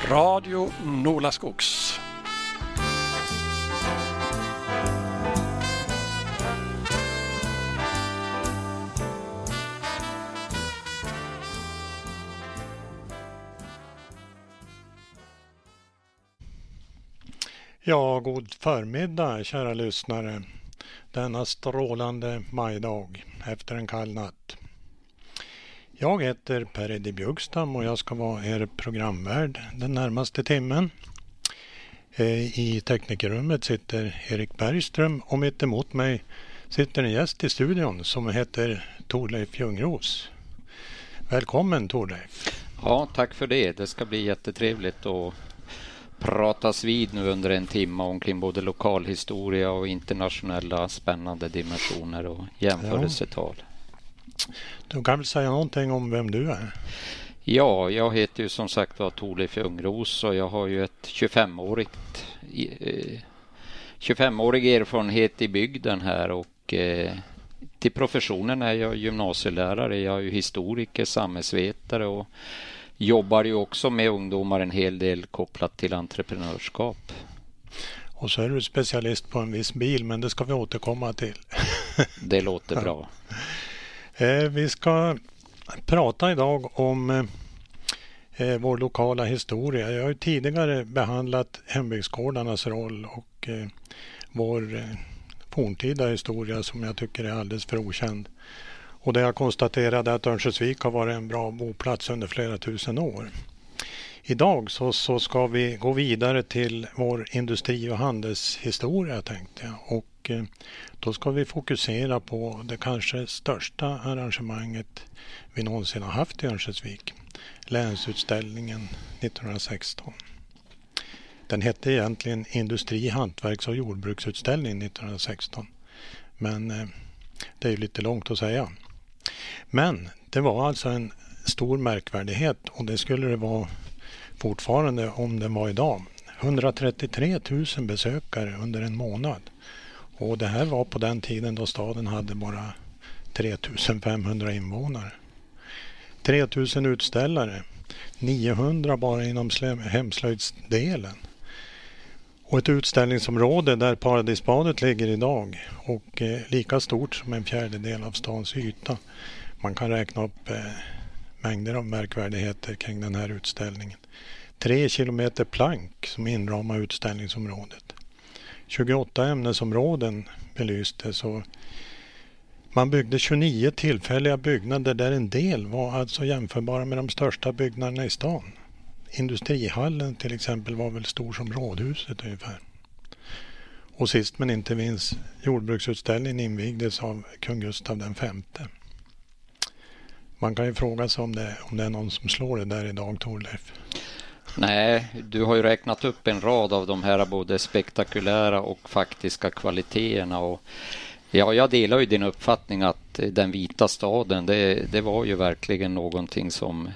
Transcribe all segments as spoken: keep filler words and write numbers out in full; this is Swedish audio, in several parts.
Radio Nolaskogs. Ja, god förmiddag kära lyssnare. Denna strålande majdag efter en kall natt. Jag heter Per-Eddie Bjugstam och jag ska vara er programvärd den närmaste timmen. I teknikerrummet sitter Erik Bergström och mitt emot mig sitter en gäst i studion som heter Torleif Ljungros. Välkommen Torleif. Ja, tack för det. Det ska bli jättetrevligt att pratas vid nu under en timme omkring både lokalhistoria och internationella spännande dimensioner och jämförelsetal. Ja. Du kan väl säga någonting om vem du är? Ja, jag heter ju som sagt var Torleif Ljungros och jag har ju ett tjugofemårigt eh, tjugofemårig erfarenhet i bygden här och eh, till professionen är jag gymnasielärare, jag är ju historiker, samhällsvetare och jobbar ju också med ungdomar en hel del kopplat till entreprenörskap. Och så är du specialist på en viss bil, men det ska vi återkomma till. Det låter bra. Eh, vi ska prata idag om eh, vår lokala historia. Jag har ju tidigare behandlat hembygdsgårdarnas roll och eh, vår eh, forntida historia som jag tycker är alldeles för okänd. Och det jag konstaterade att Örnsköldsvik har varit en bra boplats under flera tusen år. Idag så, så ska vi gå vidare till vår industri- och handelshistoria tänkte jag. Och eh, då ska vi fokusera på det kanske största arrangemanget vi någonsin har haft i Örnsköldsvik. Länsutställningen nittonhundrasexton. Den hette egentligen Industri-, hantverks- och jordbruksutställning nittonhundrasexton. Men eh, det är ju lite långt att säga. Men det var alltså en stor märkvärdighet och det skulle det vara fortfarande om den var idag. hundratrettiotre tusen besökare under en månad. Och det här var på den tiden då staden hade bara tre tusen femhundra invånare. tre tusen utställare, niohundra bara inom hemslöjdsdelen. Och ett utställningsområde där Paradisbadet ligger idag och eh, lika stort som en fjärdedel av stans yta. Man kan räkna upp eh, mängder av märkvärdigheter kring den här utställningen. Tre kilometer plank som inramar utställningsområdet. tjugoåtta ämnesområden belystes och man byggde tjugonio tillfälliga byggnader där en del var alltså jämförbara med de största byggnaderna i stan. Industrihallen till exempel var väl stor som rådhuset ungefär. Och sist men inte minst jordbruksutställningen invigdes av kung Gustav den femte. Man kan ju fråga sig om det, om det är någon som slår det där idag, Torleif. Nej, du har ju räknat upp en rad av de här både spektakulära och faktiska kvaliteterna och ja, jag delar ju din uppfattning att den vita staden, det, det var ju verkligen någonting som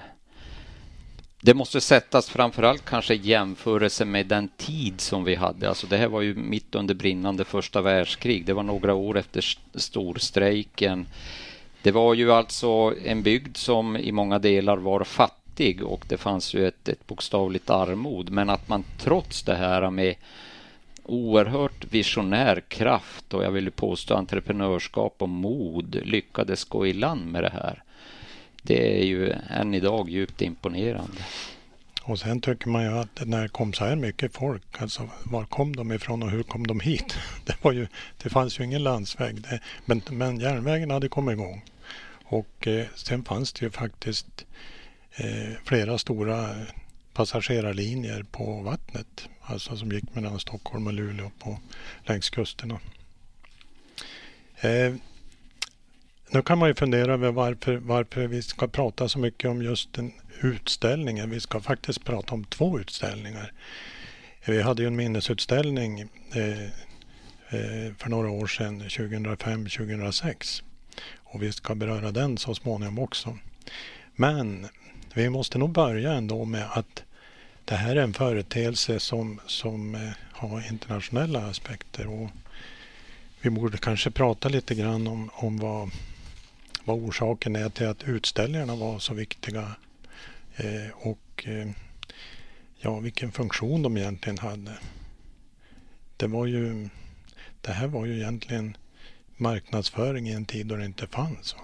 det måste sättas framförallt kanske i jämförelse med den tid som vi hade. Alltså det här var ju mitt under brinnande första världskrig. Det var några år efter storstrejken. Det var ju alltså en bygd som i många delar var fattig och det fanns ju ett, ett bokstavligt armod. Men att man trots det här med oerhört visionär kraft och jag vill påstå entreprenörskap och mod lyckades gå i land med det här. Det är ju än idag djupt imponerande. Och sen tycker man ju att när det kom så här mycket folk, alltså var kom de ifrån och hur kom de hit? Det var ju, det fanns ju ingen landsväg, det, men, men järnvägen hade kommit igång. Och eh, sen fanns det ju faktiskt eh, flera stora passagerarlinjer på vattnet, alltså som gick mellan Stockholm och Luleå på längs kusterna. Eh, Nu kan man ju fundera över varför, varför vi ska prata så mycket om just den utställningen. Vi ska faktiskt prata om två utställningar. Vi hade ju en minnesutställning eh, eh, för några år sedan, tjugohundrafem tjugohundrasex. Och vi ska beröra den så småningom också. Men vi måste nog börja ändå med att det här är en företeelse som, som eh, har internationella aspekter. Och vi borde kanske prata lite grann om, om vad vad orsaken är till att utställningarna var så viktiga. Eh, och eh, ja, vilken funktion de egentligen hade. Det var ju, det här var ju egentligen marknadsföring i en tid då det inte fanns. Va?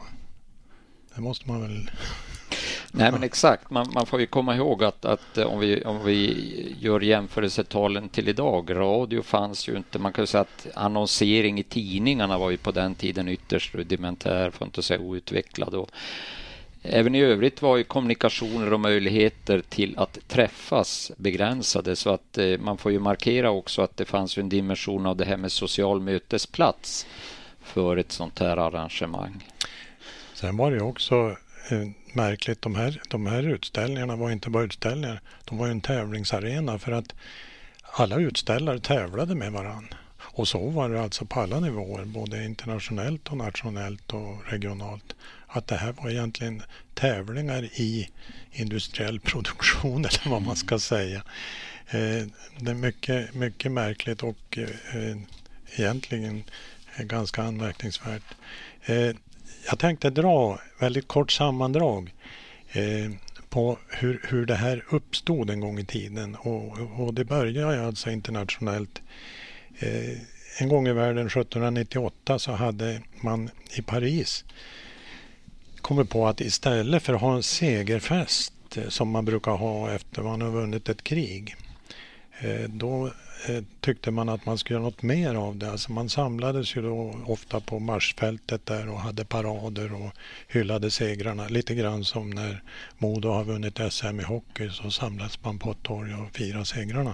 Det måste man väl... Nej, men exakt. Man, man får ju komma ihåg att, att om, vi, om vi gör jämförelsetalen till idag, radio fanns ju inte. Man kan ju säga att annonsering i tidningarna var ju på den tiden ytterst rudimentär, för att inte säga outvecklad. Och även i övrigt var ju kommunikationer och möjligheter till att träffas begränsade, så att eh, man får ju markera också att det fanns en dimension av det här med social mötesplats för ett sånt här arrangemang. Sen var det ju också eh, märkligt, de här, de här utställningarna var inte bara utställningar, de var ju en tävlingsarena för att alla utställare tävlade med varann. Och så var det alltså på alla nivåer, både internationellt och nationellt och regionalt. Att det här var egentligen tävlingar i industriell produktion eller vad man ska säga. Eh, det är mycket, mycket märkligt och eh, egentligen ganska anmärkningsvärt. Eh, jag tänkte dra väldigt kort sammandrag eh, på hur, hur det här uppstod en gång i tiden. Och, och det började alltså internationellt. Eh, en gång i världen sjuttonhundranittioåtta så hade man i Paris kommit på att istället för att ha en segerfest eh, som man brukar ha efter man har vunnit ett krig, eh, då eh, tyckte man att man skulle göra något mer av det. Alltså man samlades ju då ofta på marsfältet där och hade parader och hyllade segrarna. Lite grann som när Modo har vunnit S M i hockey, så samlas man på ett torg och firar segrarna.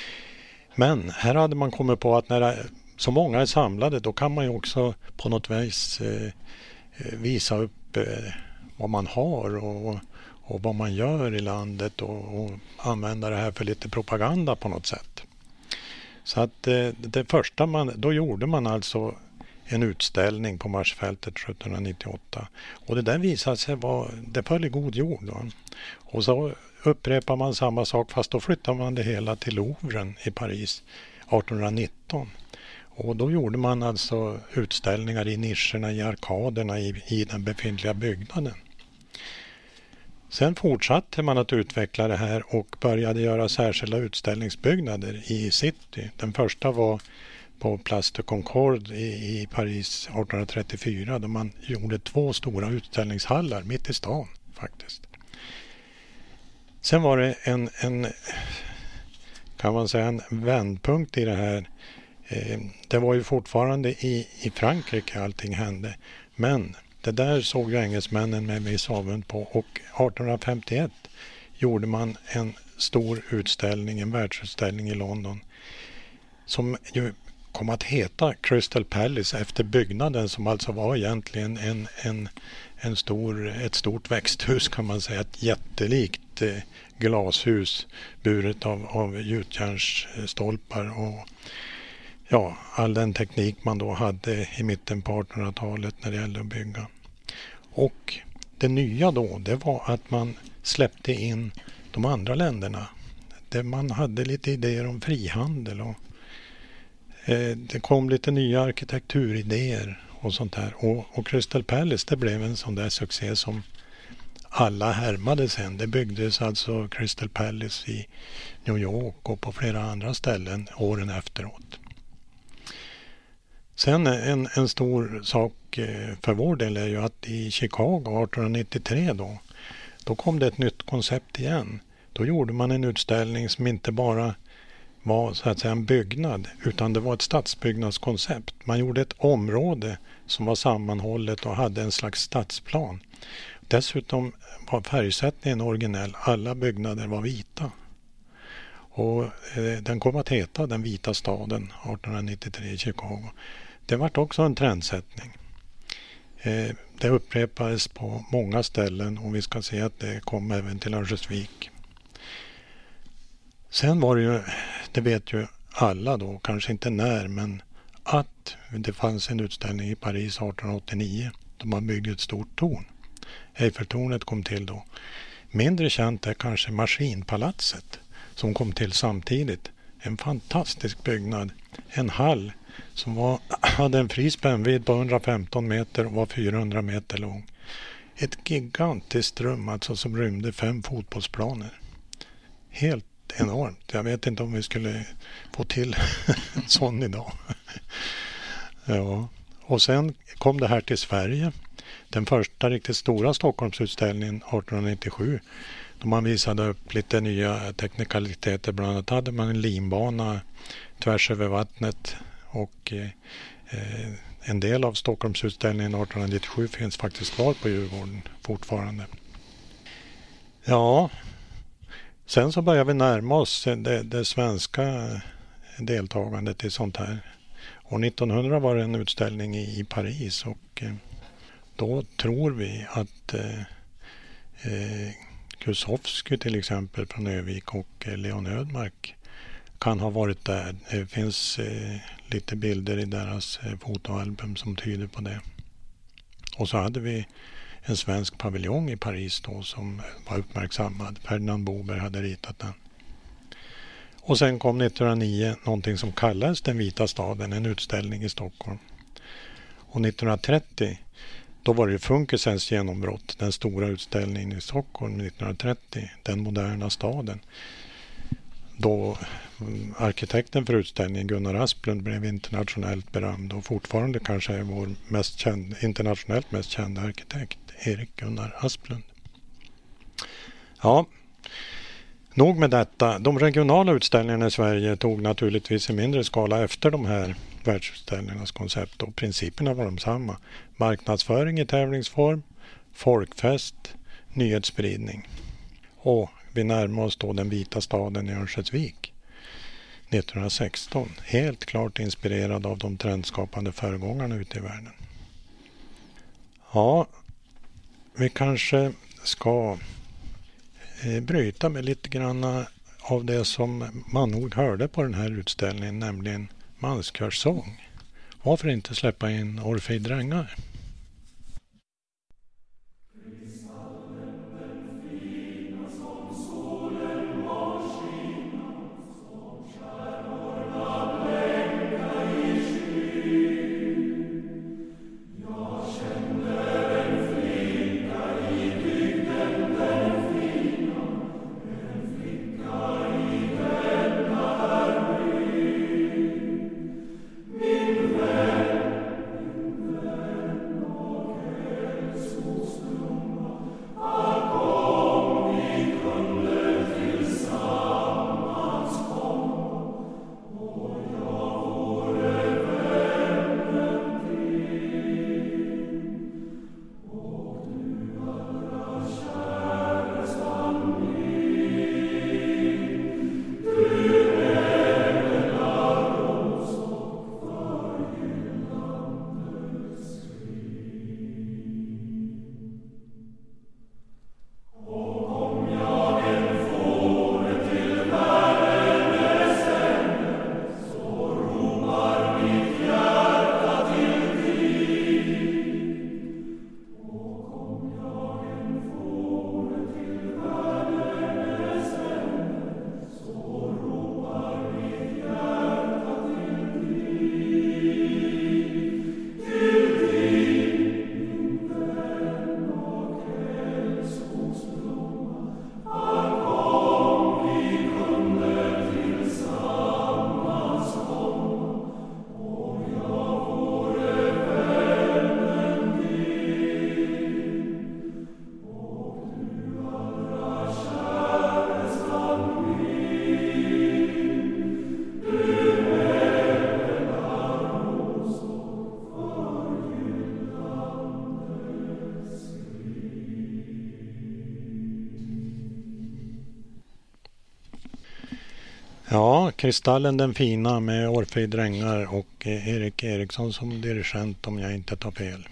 Men här hade man kommit på att när så många är samlade, då kan man ju också på något vis eh, visa upp eh, vad man har och, och vad man gör i landet och, och använda det här för lite propaganda på något sätt. Så att eh, det första man, då gjorde man alltså en utställning på marsfältet sjuttonhundranittioåtta. Och det där visade sig vara, det föll i god jord då. Och så upprepar man samma sak, fast då flyttar man det hela till Louvren i Paris artonhundranitton. Och då gjorde man alltså utställningar i nischerna, i arkaderna i, i den befintliga byggnaden. Sen fortsatte man att utveckla det här och började göra särskilda utställningsbyggnader i city. Den första var på Place de Concorde i, i Paris artonhundratrettiofyra, då man gjorde två stora utställningshallar mitt i stan faktiskt. Sen var det en, en kan man säga en vändpunkt i det här. Eh, det var ju fortfarande i, i Frankrike allting hände, men det där såg ju engelsmännen med viss avund på, och artonhundrafemtioett gjorde man en stor utställning, en världsutställning i London som ju kom att heta Crystal Palace efter byggnaden, som alltså var egentligen en, en, en stor, ett stort växthus kan man säga, ett jättelikt eh, glashus buret av, av gjutjärnsstolpar och ja, all den teknik man då hade i mitten på artonhundratalet när det gällde att bygga. Och det nya då, det var att man släppte in de andra länderna. Där man hade lite idéer om frihandel och eh, det kom lite nya arkitekturidéer och sånt där. Och, och Crystal Palace, det blev en sån där succé som alla härmade sen. Det byggdes alltså Crystal Palace i New York och på flera andra ställen åren efteråt. Sen en, en stor sak för vår del är ju att i Chicago artonhundranittiotre då, då kom det ett nytt koncept igen. Då gjorde man en utställning som inte bara var så att säga en byggnad, utan det var ett stadsbyggnadskoncept. Man gjorde ett område som var sammanhållet och hade en slags stadsplan. Dessutom var färgsättningen originell. Alla byggnader var vita. Och eh, den kom att heta Den vita staden artonhundranittiotre i Chicago. Det var också en trendsättning. Eh, det upprepades på många ställen och vi ska se att det kom även till Örnsköldsvik. Sen var det ju, det vet ju alla då, kanske inte när, men att det fanns en utställning i Paris artonhundraåttionio då man byggde ett stort torn. Eiffeltornet kom till då. Mindre känt är kanske Maskinpalatset som kom till samtidigt. En fantastisk byggnad. En hall som var, hade en fri spännvidd på hundrafemton meter och var fyrahundra meter lång. Ett gigantiskt rum alltså som rymde fem fotbollsplaner. Helt enormt. Jag vet inte om vi skulle få till en sån idag. Ja. Och sen kom det här till Sverige. Den första riktigt stora Stockholmsutställningen arton nittiosju. Då man visade upp lite nya teknikaliteter. Bland annat hade man en linbana tvärs över vattnet. Och eh, en del av Stockholmsutställningen arton nittiosju finns faktiskt kvar på Djurgården fortfarande. Ja, sen så börjar vi närma oss det, det svenska deltagandet i sånt här. Och nittonhundra var det en utställning i, i Paris och eh, då tror vi att eh, eh, Kusowski till exempel från Övik och eh, Leon Ödmark kan ha varit där. Det finns eh, lite bilder i deras eh, fotoalbum som tyder på det. Och så hade vi en svensk paviljong i Paris då som var uppmärksammad. Ferdinand Bober hade ritat den. Och sen kom nittonhundranio någonting som kallades Den vita staden, en utställning i Stockholm. Och nittonhundratrettio då var det Funkisens genombrott, den stora utställningen i Stockholm nittonhundratrettio, Den moderna staden. Då arkitekten för utställningen Gunnar Asplund blev internationellt berömd och fortfarande kanske är vår mest känd, internationellt mest kända arkitekt, Erik Gunnar Asplund. Ja, nog med detta. De regionala utställningarna i Sverige tog naturligtvis i mindre skala efter de här världsutställningarnas koncept och principerna var de samma. Marknadsföring i tävlingsform, folkfest, nyhetsspridning. Och vi närmar oss då Den vita staden i Örnsköldsvik nittonhundrasexton. Helt klart inspirerad av de trendskapande föregångarna ute i världen. Ja, vi kanske ska eh, bryta med lite grann av det som man nog hörde på den här utställningen, nämligen manskörsång. Varför inte släppa in Orfej Drängar? Ja, Kristallen den fina med Orfej Drängar och Erik Eriksson som dirigent om jag inte tar fel.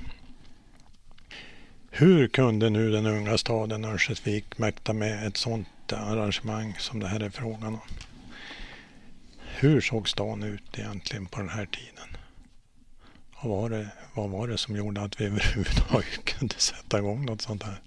Hur kunde nu den unga staden Örnsköldsvik mäkta med ett sånt arrangemang som det här är frågan om? Hur såg stan ut egentligen på den här tiden? Vad var det, vad var det som gjorde att vi överhuvudtaget kunde sätta igång något sånt här?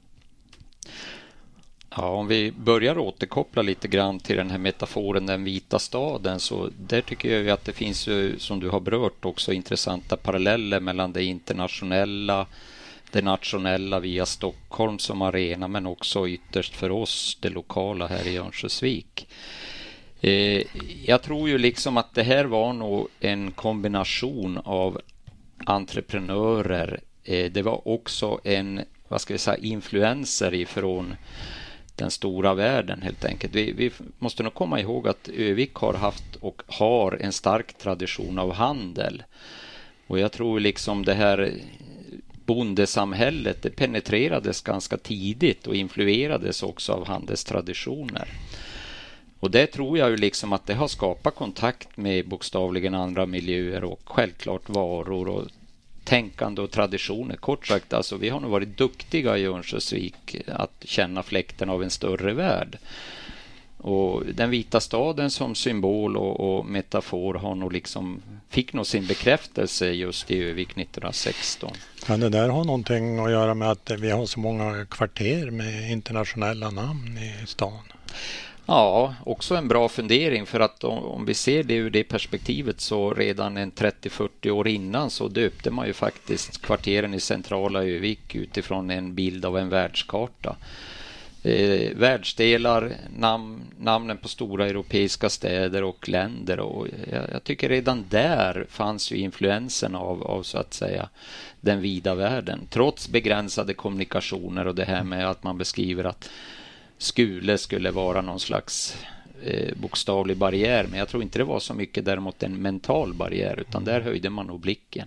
Ja, om vi börjar återkoppla lite grann till den här metaforen den vita staden, så där tycker jag ju att det finns ju, som du har berört också, intressanta paralleller mellan det internationella, det nationella via Stockholm som arena, men också ytterst för oss det lokala här i Örnsköldsvik. Eh, jag tror ju liksom att det här var nog en kombination av entreprenörer. Eh, det var också en, vad ska vi säga, influenser ifrån den stora världen helt enkelt. Vi, vi måste nog komma ihåg att Övik har haft och har en stark tradition av handel. Och jag tror liksom det här bondesamhället, det penetrerades ganska tidigt och influerades också av handelstraditioner. Och det tror jag ju liksom att det har skapat kontakt med bokstavligen andra miljöer och självklart varor och tänkande och traditioner. Kort sagt, alltså vi har nog varit duktiga i Örnsköldsvik att känna fläkten av en större värld. Och den vita staden som symbol och, och metafor har nog liksom, fick nog sin bekräftelse just i Övik nittonhundrasexton. Ja, det där har någonting att göra med att vi har så många kvarter med internationella namn i stan. Ja, också en bra fundering, för att om, om vi ser det ur det perspektivet så redan en trettio till fyrtio år innan så döpte man ju faktiskt kvarteren i centrala Övik utifrån en bild av en världskarta. Eh, världsdelar, nam, namnen på stora europeiska städer och länder, och jag, jag tycker redan där fanns ju influensen av, av så att säga den vida världen, trots begränsade kommunikationer och det här med att man beskriver att Skule skulle vara någon slags eh, bokstavlig barriär, men jag tror inte det var så mycket däremot en mental barriär, utan där höjde man nog blicken.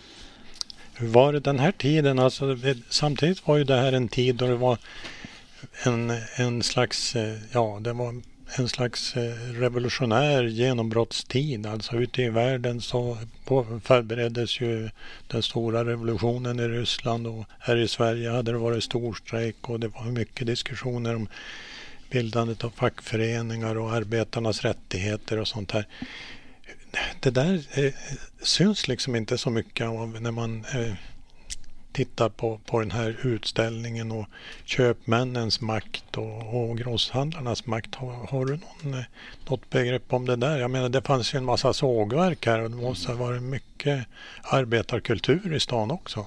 Hur var det den här tiden? Alltså, samtidigt var ju det här en tid då det var en, en slags, ja, det var en slags revolutionär genombrottstid. Alltså ute i världen så förbereddes ju den stora revolutionen i Ryssland, och här i Sverige hade det varit storstrejk och det var mycket diskussioner om bildandet av fackföreningar och arbetarnas rättigheter och sånt här. Det där eh, syns liksom inte så mycket av när man eh, tittar på, på den här utställningen och köpmännens makt och, och grosshandlarnas makt. Har, har du någon, något begrepp om det där? Jag menar, det fanns ju en massa sågverk här och det måste ha varit mycket arbetarkultur i stan också.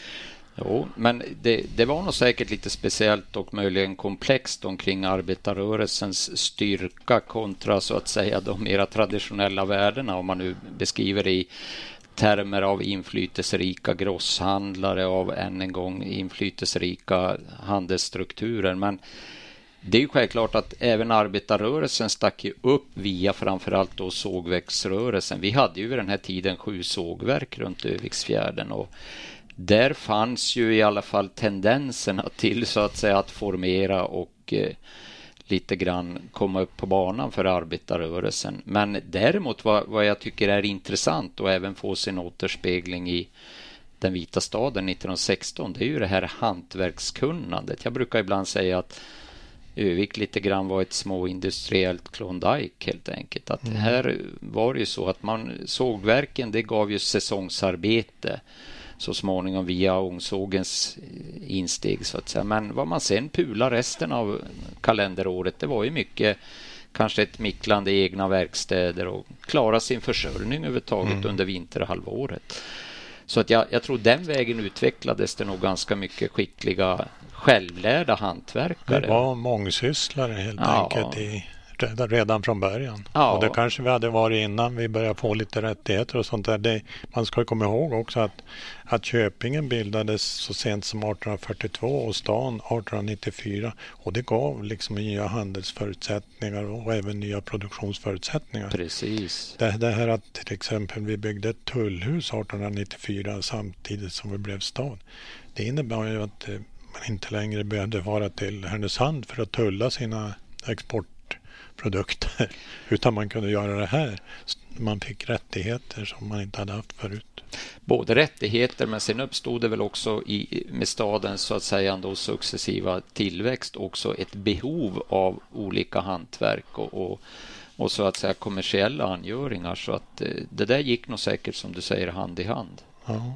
Jo, men det, det var nog säkert lite speciellt och möjligen komplext omkring arbetarrörelsens styrka kontra så att säga de mera traditionella värdena, om man nu beskriver det i termer av inflytelserika grosshandlare, av än en gång inflytelserika handelsstrukturer. Men det är ju självklart att även arbetarrörelsen stack ju upp via framförallt då sågverksrörelsen. Vi hade ju vid den här tiden sju sågverk runt Öviksfjärden, och där fanns ju i alla fall tendenserna till så att säga att formera och eh, lite grann komma upp på banan för arbetarrörelsen. Men däremot vad, vad jag tycker är intressant och även få sin återspegling i den vita staden nittonhundrasexton, det är ju det här hantverkskunnandet. Jag brukar ibland säga att Övik lite grann var ett småindustriellt Klondike helt enkelt. Att mm. här var det ju så att man, sågverken, det gav ju säsongsarbete så småningom via ångsågens insteg så att säga. Men vad man sen pular resten av kalenderåret, det var ju mycket kanske ett micklande i egna verkstäder och klara sin försörjning överhuvudtaget mm. under vinterhalvåret. Så att jag, jag tror den vägen utvecklades det nog ganska mycket skickliga självlärda hantverkare. Det var mångsysslare helt ja. enkelt i redan från början. Ja. Och det kanske vi hade varit innan vi började få lite rättigheter och sånt där. Det, man ska komma ihåg också att, att Köpingen bildades så sent som arton fyrtiotvå och stan arton nittiofyra, och det gav liksom nya handelsförutsättningar och även nya produktionsförutsättningar. Precis. Det, det här att till exempel vi byggde ett tullhus arton nittiofyra samtidigt som vi blev stad, det innebär ju att man inte längre behövde vara till Härnösand för att tulla sina export produkter, utan man kunde göra det här. Man fick rättigheter som man inte hade haft förut. Både rättigheter, men sen uppstod det väl också i, med stadens så att säga då successiva tillväxt också ett behov av olika hantverk och, och, och så att säga kommersiella angöringar, så att det där gick nog säkert som du säger hand i hand. Ja.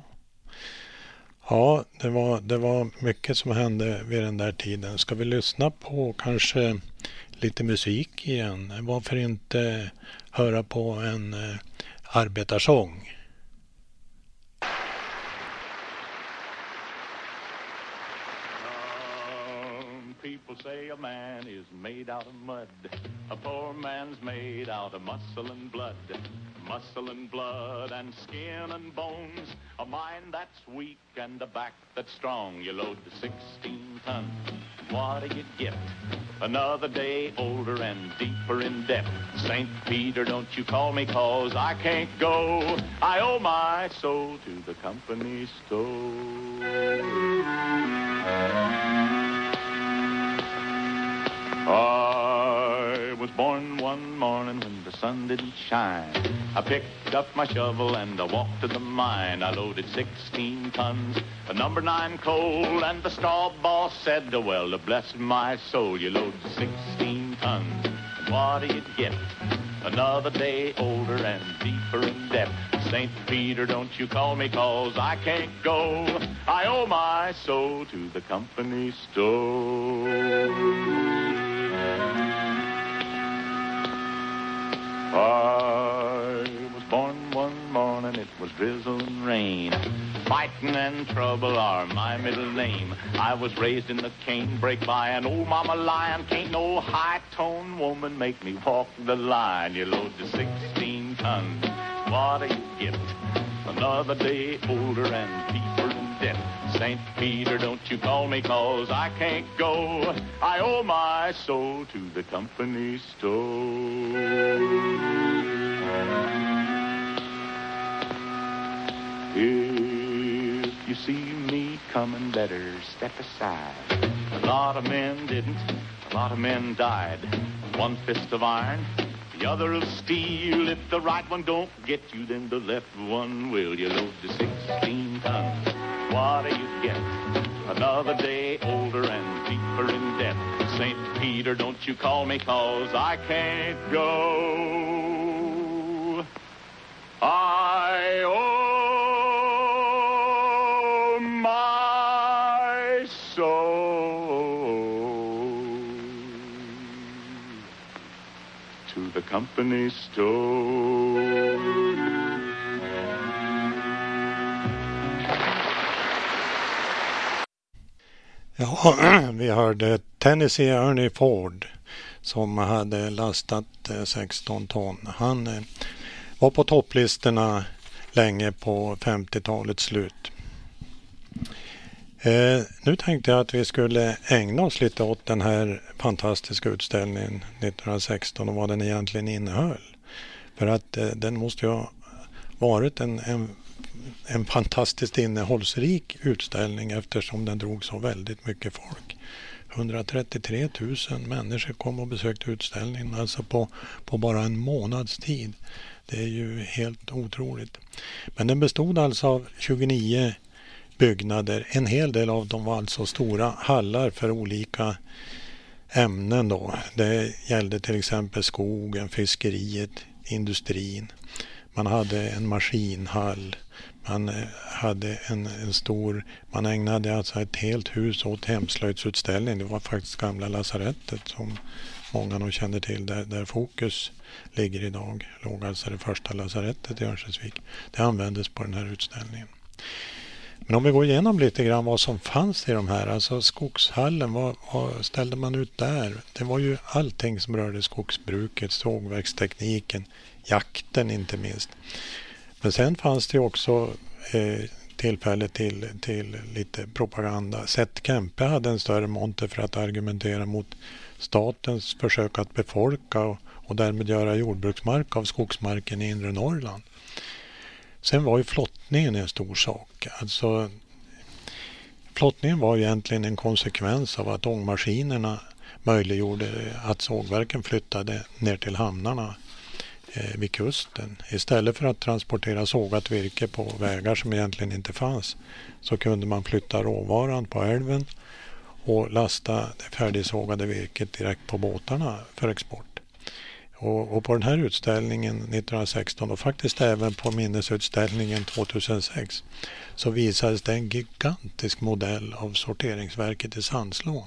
Ja, det var, det var mycket som hände vid den där tiden. Ska vi lyssna på kanske lite musik igen? Varför inte höra på en eh, arbetarsång? Some people say a man is made out of mud. A poor man's made out of muscle and blood. Muscle and blood and skin and bones. A mind that's weak and a back that's strong. You load the sixteen tons. What do you get? Another day older and deeper in debt. Saint Peter, don't you call me, cause I can't go. I owe my soul to the company store. I was born one morning when the sun didn't shine. I picked up my shovel and I walked to the mine. I loaded sixteen tons, a number nine coal, and the straw boss said, well, bless my soul, you load sixteen tons. And what do you get? Another day older and deeper in debt. Saint Peter, don't you call me, cause I can't go. I owe my soul to the company store. I was born one morning, it was drizzle and rain. Fighting and trouble are my middle name. I was raised in the canebrake by an old mama lion. Can't no high-tone woman make me walk the line. You load the sixteen tons, what do you get? Another day older and deeper in debt. Saint Peter, don't you call me, cause I can't go. I owe my soul to the company store. If you see me coming, better step aside. A lot of men didn't, a lot of men died. One fist of iron, the other of steel. If the right one don't get you, then the left one will. You load the sixteen tons, what do you get? Another day older and deeper in debt. Saint Peter, don't you call me, cause I can't go. I owe my soul to the company store. Ja, vi hörde Tennessee Ernie Ford som hade lastat sexton ton. Han var på topplistorna länge på femtiotalets slut. Eh, nu tänkte jag att vi skulle ägna oss lite åt den här fantastiska utställningen nittonhundrasexton och vad den egentligen innehöll. För att eh, den måste ju ha varit en, en, en fantastiskt innehållsrik utställning eftersom den drog så väldigt mycket folk. hundratrettiotre tusen människor kom och besökte utställningen, alltså på, på bara en månads tid. Det är ju helt otroligt. Men den bestod alltså av tjugonio byggnader. En hel del av dem var alltså stora hallar för olika ämnen då. Det gällde till exempel skogen, fiskeriet, industrin. Man hade en maskinhall. Man hade en, en stor, man ägnade alltså ett helt hus åt hemslöjdsutställning. Det var faktiskt gamla lasarettet som många nog kände till, där, där Fokus ligger idag. Låg alltså det första lasarettet i Örnsköldsvik. Det användes på den här utställningen. Men om vi går igenom lite grann vad som fanns i de här, alltså skogshallen, vad, vad ställde man ut där? Det var ju allting som rörde skogsbruket, sågverkstekniken, jakten inte minst. Men sen fanns det också eh, tillfälle till, till lite propaganda. Seth Kempe hade en större monter för att argumentera mot statens försök att befolka och, och därmed göra jordbruksmark av skogsmarken i inre Norrland. Sen var ju flottningen en stor sak. Alltså, flottningen var ju egentligen en konsekvens av att ångmaskinerna möjliggjorde att sågverken flyttade ner till hamnarna eh, vid kusten. Istället för att transportera sågat virke på vägar som egentligen inte fanns, så kunde man flytta råvaran på älven och lasta det färdigsågade virket direkt på båtarna för export. Och, och på den här utställningen nittonhundrasexton och faktiskt även på minnesutställningen tvåtusensex så visades det en gigantisk modell av sorteringsverket i Sandslån.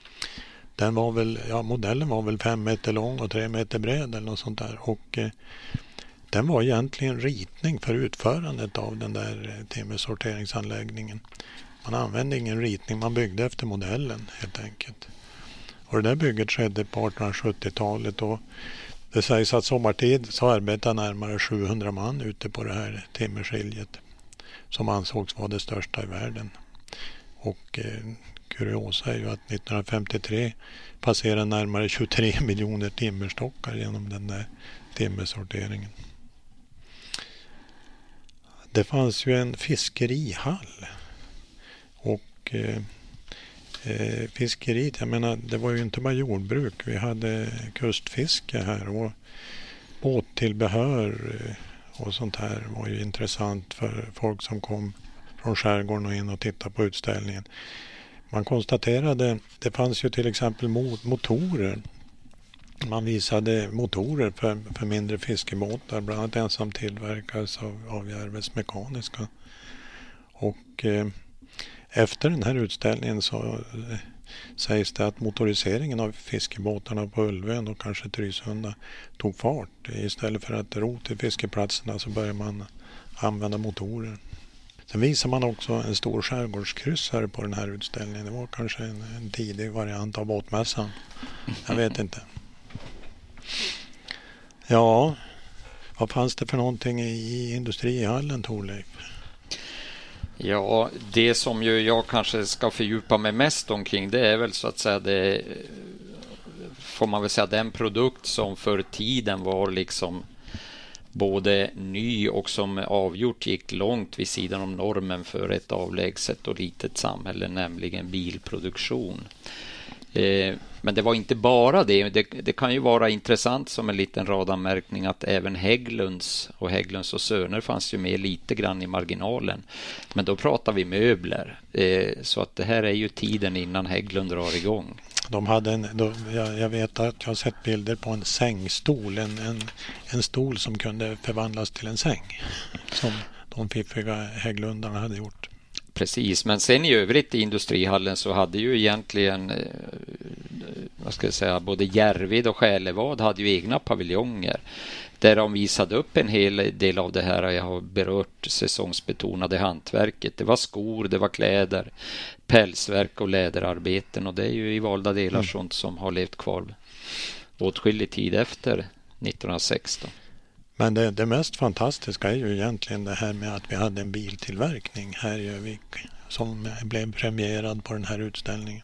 Den var väl, ja, modellen var väl fem meter lång och tre meter bred eller något sånt där. Och eh, den var egentligen ritning för utförandet av den där eh, timmersorteringsanläggningen. Man använde ingen ritning, man byggde efter modellen helt enkelt. Och det där bygget skedde på artonhundrasjuttiotalet och det sägs att sommartid så arbetar närmare sjuhundra man ute på det här timmerskiljet som ansågs vara det största i världen. Och eh, kuriosa är ju att nittonhundrafemtiotre passerade närmare tjugotre miljoner timmerstockar genom den där timmersorteringen. Det fanns ju en fiskerihall och eh, eh, fiskeriet, jag menar det var ju inte bara jordbruk, vi hade kustfiske här och båttillbehör och sånt här var ju intressant för folk som kom från skärgården och in och tittade på utställningen. Man konstaterade, det fanns ju till exempel motorer. Man visade motorer för, för mindre fiskebåtar, bland annat en som tillverkades av, av Järves Mekaniska. Och eh, efter den här utställningen så eh, sägs det att motoriseringen av fiskebåtarna på Ulvön och kanske Trysunda tog fart. Istället för att ro till fiskeplatserna så började man använda motorer. Sen visar man också en stor skärgårdskryssare på den här utställningen. Det var kanske en, en tidig variant av båtmässan. Jag vet inte. Ja, vad fanns det för någonting i industrihallen, Torleif? Ja, det som ju jag kanske ska fördjupa mig mest omkring, det är väl så att säga det, får man väl säga, den produkt som för tiden var liksom både ny och som avgjort gick långt vid sidan om normen för ett avlägset och litet samhälle, nämligen bilproduktion. Eh, men det var inte bara det. det. Det kan ju vara intressant som en liten radanmärkning att även Hägglunds och Hägglunds och Söner fanns ju med lite grann i marginalen. Men då pratar vi möbler. Eh, så att det här är ju tiden innan Hägglund drar igång. De hade en, då, jag, jag vet att jag har sett bilder på en sängstol, en, en, en stol som kunde förvandlas till en säng som de fiffiga Hägglundarna hade gjort. Precis, men sen i övrigt i industrihallen så hade ju egentligen eh, vad ska jag säga, både Järvid och Själevad hade ju egna paviljonger där de visade upp en hel del av det här jag har berört, säsongsbetonade hantverket. Det var skor, det var kläder, pälsverk och läderarbeten, och det är ju i valda delar mm. sånt som har levt kvar åtskillig tid efter nittonhundrasexton. Men det, det mest fantastiska är ju egentligen det här med att vi hade en biltillverkning här i Övik som blev premierad på den här utställningen.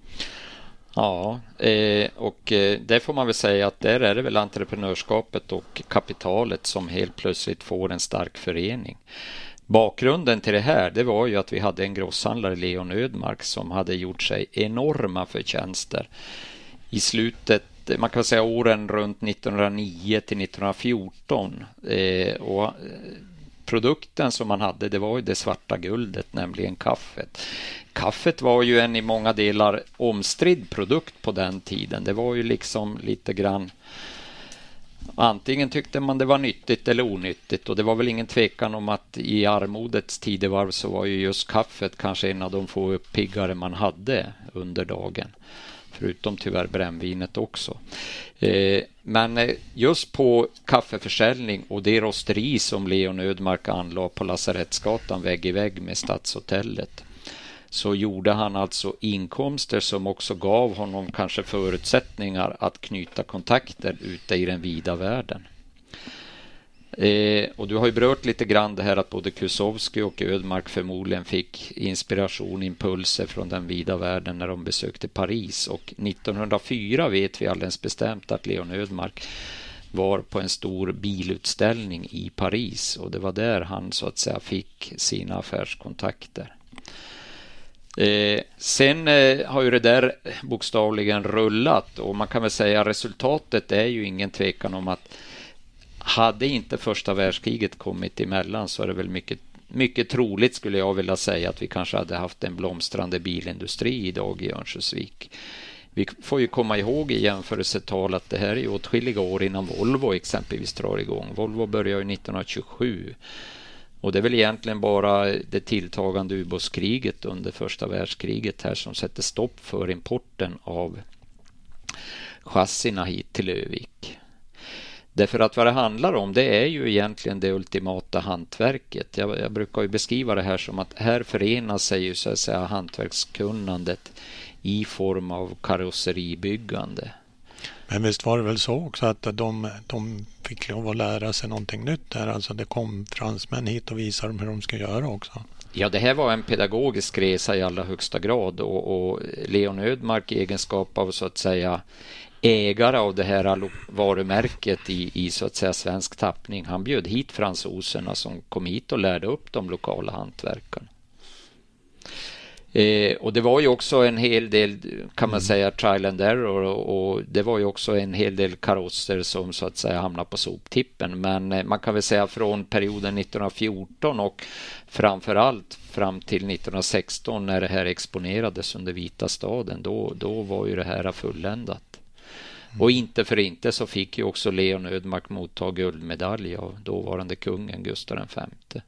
Ja, eh, och eh, det får man väl säga att där är det väl entreprenörskapet och kapitalet som helt plötsligt får en stark förening. Bakgrunden till det här, det var ju att vi hade en grosshandlare, Leon Ödmark, som hade gjort sig enorma förtjänster i slutet, man kan säga åren runt nittonhundranio till nittonhundrafjorton, eh, och eh, produkten som man hade, det var ju det svarta guldet, nämligen kaffet. Kaffet var ju en i många delar omstridd produkt på den tiden. Det var ju liksom lite grann, antingen tyckte man det var nyttigt eller onyttigt, och det var väl ingen tvekan om att i armodets tidevarv så var ju just kaffet kanske en av de få uppiggare man hade under dagen. Förutom tyvärr brännvinet också. Eh, men just på kaffeförsäljning och det rosteri som Leon Ödmark anlade på Lasarettsgatan vägg i vägg med Stadshotellet, så gjorde han alltså inkomster som också gav honom kanske förutsättningar att knyta kontakter ute i den vida världen. Eh, och du har ju berört lite grann det här att både Kusowski och Ödmark förmodligen fick inspiration, impulser från den vida världen när de besökte Paris, och nittonhundrafyra vet vi alldeles bestämt att Leon Ödmark var på en stor bilutställning i Paris, och det var där han så att säga fick sina affärskontakter. Eh, sen eh, har ju det där bokstavligen rullat, och man kan väl säga resultatet är ju ingen tvekan om att hade inte första världskriget kommit emellan så är det väl mycket, mycket troligt, skulle jag vilja säga, att vi kanske hade haft en blomstrande bilindustri idag i Örnsköldsvik. Vi får ju komma ihåg i jämförelsetal att det här är åtskilliga år innan Volvo exempelvis drar igång. Volvo börjar ju nittonhundratjugosju, och det är väl egentligen bara det tilltagande ubåtskriget under första världskriget här som sätter stopp för importen av chassina hit till Övik. Därför att vad det handlar om, det är ju egentligen det ultimata hantverket. Jag, jag brukar ju beskriva det här som att här förenar sig ju så att säga hantverkskunnandet i form av karosseribyggande. Men visst var det väl så också att de, de fick lov att lära sig någonting nytt där. Alltså det kom fransmän hit och visade dem hur de ska göra också. Ja, det här var en pedagogisk resa i allra högsta grad och, och Leon Ödmark i egenskap av så att säga ägare av det här varumärket i, i så att säga svensk tappning. Han bjöd hit fransoserna som kom hit och lärde upp de lokala hantverkarna. Eh, och det var ju också en hel del, kan man mm. säga, trial and error och, och det var ju också en hel del karosser som så att säga hamnade på soptippen. Men eh, man kan väl säga från perioden nittonhundrafjorton och framförallt fram till nittonhundrasexton när det här exponerades under Vita staden, då, då var ju det här fulländat. Mm. Och inte för inte så fick ju också Leon Ödmark motta guldmedalj av dåvarande kungen Gustav den femte.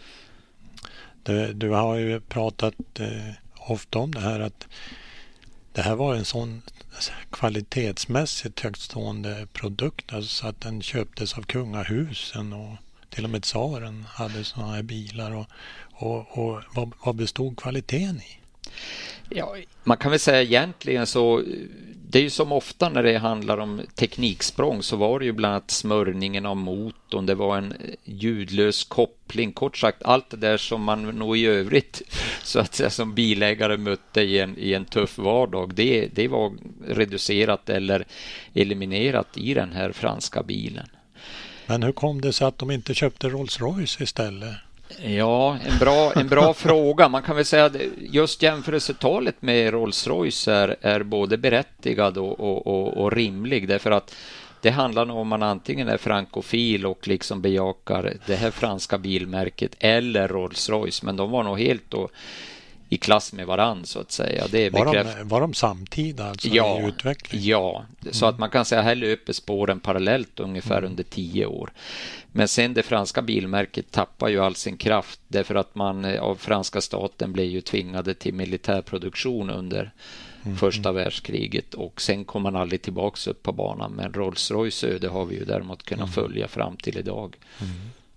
Du, du har ju pratat eh, ofta om det här att det här var en sån kvalitetsmässigt högtstående produkt, alltså så att den köptes av kungahusen och till och med tsaren hade såna här bilar. Och, och, och vad, vad bestod kvaliteten i? Ja, man kan väl säga egentligen så, det är ju som ofta när det handlar om tekniksprång så var det ju bland annat smörjningen av motorn, det var en ljudlös koppling, kort sagt allt det där som man nog i övrigt så att säga som bilägare mötte i en, i en tuff vardag, det, det var reducerat eller eliminerat i den här franska bilen. Men hur kom det sig att de inte köpte Rolls-Royce istället? Ja, en bra, en bra fråga. Man kan väl säga att just jämförelsetalet med Rolls-Royce är, är både berättigad och, och, och, och rimlig, därför att det handlar om man antingen är frankofil och liksom bejakar det här franska bilmärket eller Rolls-Royce, men de var nog helt då i klass med varann så att säga. Det är var, de, var de samtida alltså ja, i utveckling? Ja, så mm. att man kan säga här löper spåren parallellt ungefär mm. under tio år. Men sen det franska bilmärket tappar ju all sin kraft därför att man av franska staten blev ju tvingade till militärproduktion under mm. första världskriget och sen kom man aldrig tillbaka upp på banan, men Rolls-Royce öde har vi ju däremot kunnat mm. följa fram till idag. Mm.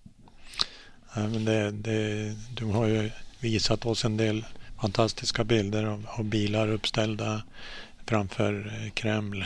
Ja, men det, det, du har ju visat oss en del fantastiska bilder av, av bilar uppställda framför Kreml.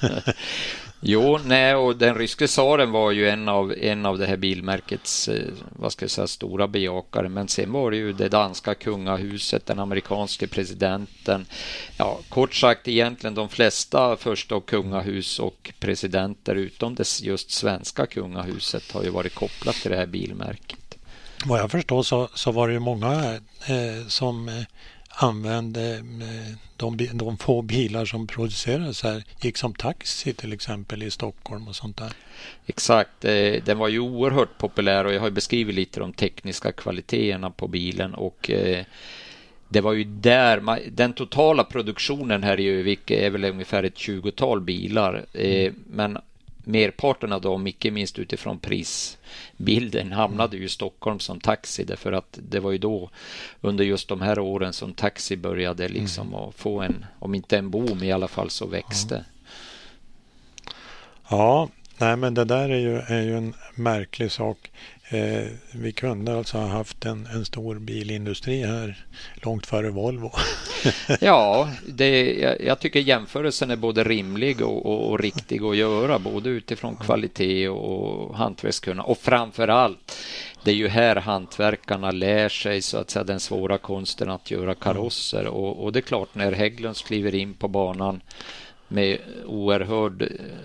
Jo, nej, och den ryske tsaren var ju en av, en av det här bilmärkets vad ska jag säga, stora bejakare, men sen var det ju det danska kungahuset, den amerikanske presidenten. Ja, kort sagt egentligen de flesta första kungahus och presidenter utom det just svenska kungahuset har ju varit kopplat till det här bilmärket. Vad jag förstår så, så var det ju många eh, som eh, använde eh, de, de få bilar som producerades här, gick som taxi till exempel i Stockholm och sånt där. Exakt, eh, den var ju oerhört populär och jag har beskrivit lite de tekniska kvaliteterna på bilen och eh, det var ju där, man, den totala produktionen här i Övik är väl ungefär ett tjugotal bilar, eh, mm. men merparten av dem, icke minst utifrån prisbilden, hamnade ju i Stockholm som taxi, därför att det var ju då under just de här åren som taxi började liksom mm. att få en, om inte en boom i alla fall så växte. Ja, ja nej men det där är ju, är ju en märklig sak. Eh, vi kunde alltså ha haft en, en stor bilindustri här långt före Volvo. Ja, det, jag, jag tycker jämförelsen är både rimlig och, och, och riktig att göra, både utifrån kvalitet och hantverkskunnande. Och framförallt, det är ju här hantverkarna lär sig så att säga den svåra konsten att göra karosser. Och, och det är klart, när Hägglunds kliver in på banan med oerhörd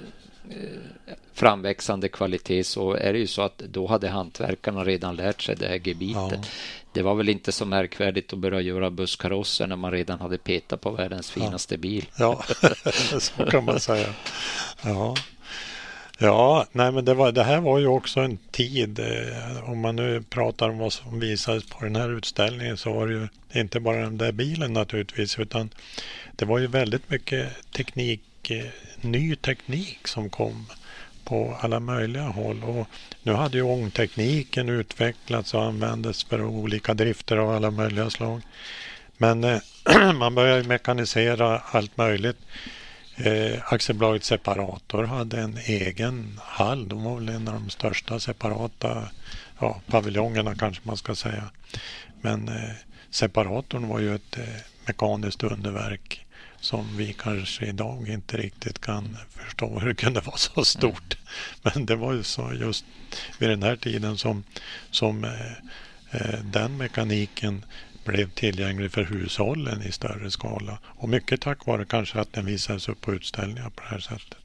framväxande kvalitet, så är det ju så att då hade hantverkarna redan lärt sig det här gebitet. Ja. Det var väl inte så märkvärdigt att börja göra busskarosser när man redan hade petat på världens finaste ja. bil. Ja, så kan man säga. Ja, ja nej, men det, var, det här var ju också en tid, eh, om man nu pratar om vad som visades på den här utställningen, så var det ju inte bara den där bilen naturligtvis, utan det var ju väldigt mycket teknik, eh, ny teknik som kom på alla möjliga håll. Och nu hade ju ångtekniken utvecklats och användes för olika drifter av alla möjliga slag. Men eh, man började mekanisera allt möjligt. Eh, Aktiebolaget Separator hade en egen hall. De var väl en av de största separata ja, paviljongerna kanske man ska säga. Men eh, Separatorn var ju ett eh, mekaniskt underverk som vi kanske idag inte riktigt kan förstå hur det kunde vara så stort. Men det var ju så just vid den här tiden som, som eh, eh, den mekaniken blev tillgänglig för hushållen i större skala. Och mycket tack vare kanske att den visades upp på utställningar på det här sättet.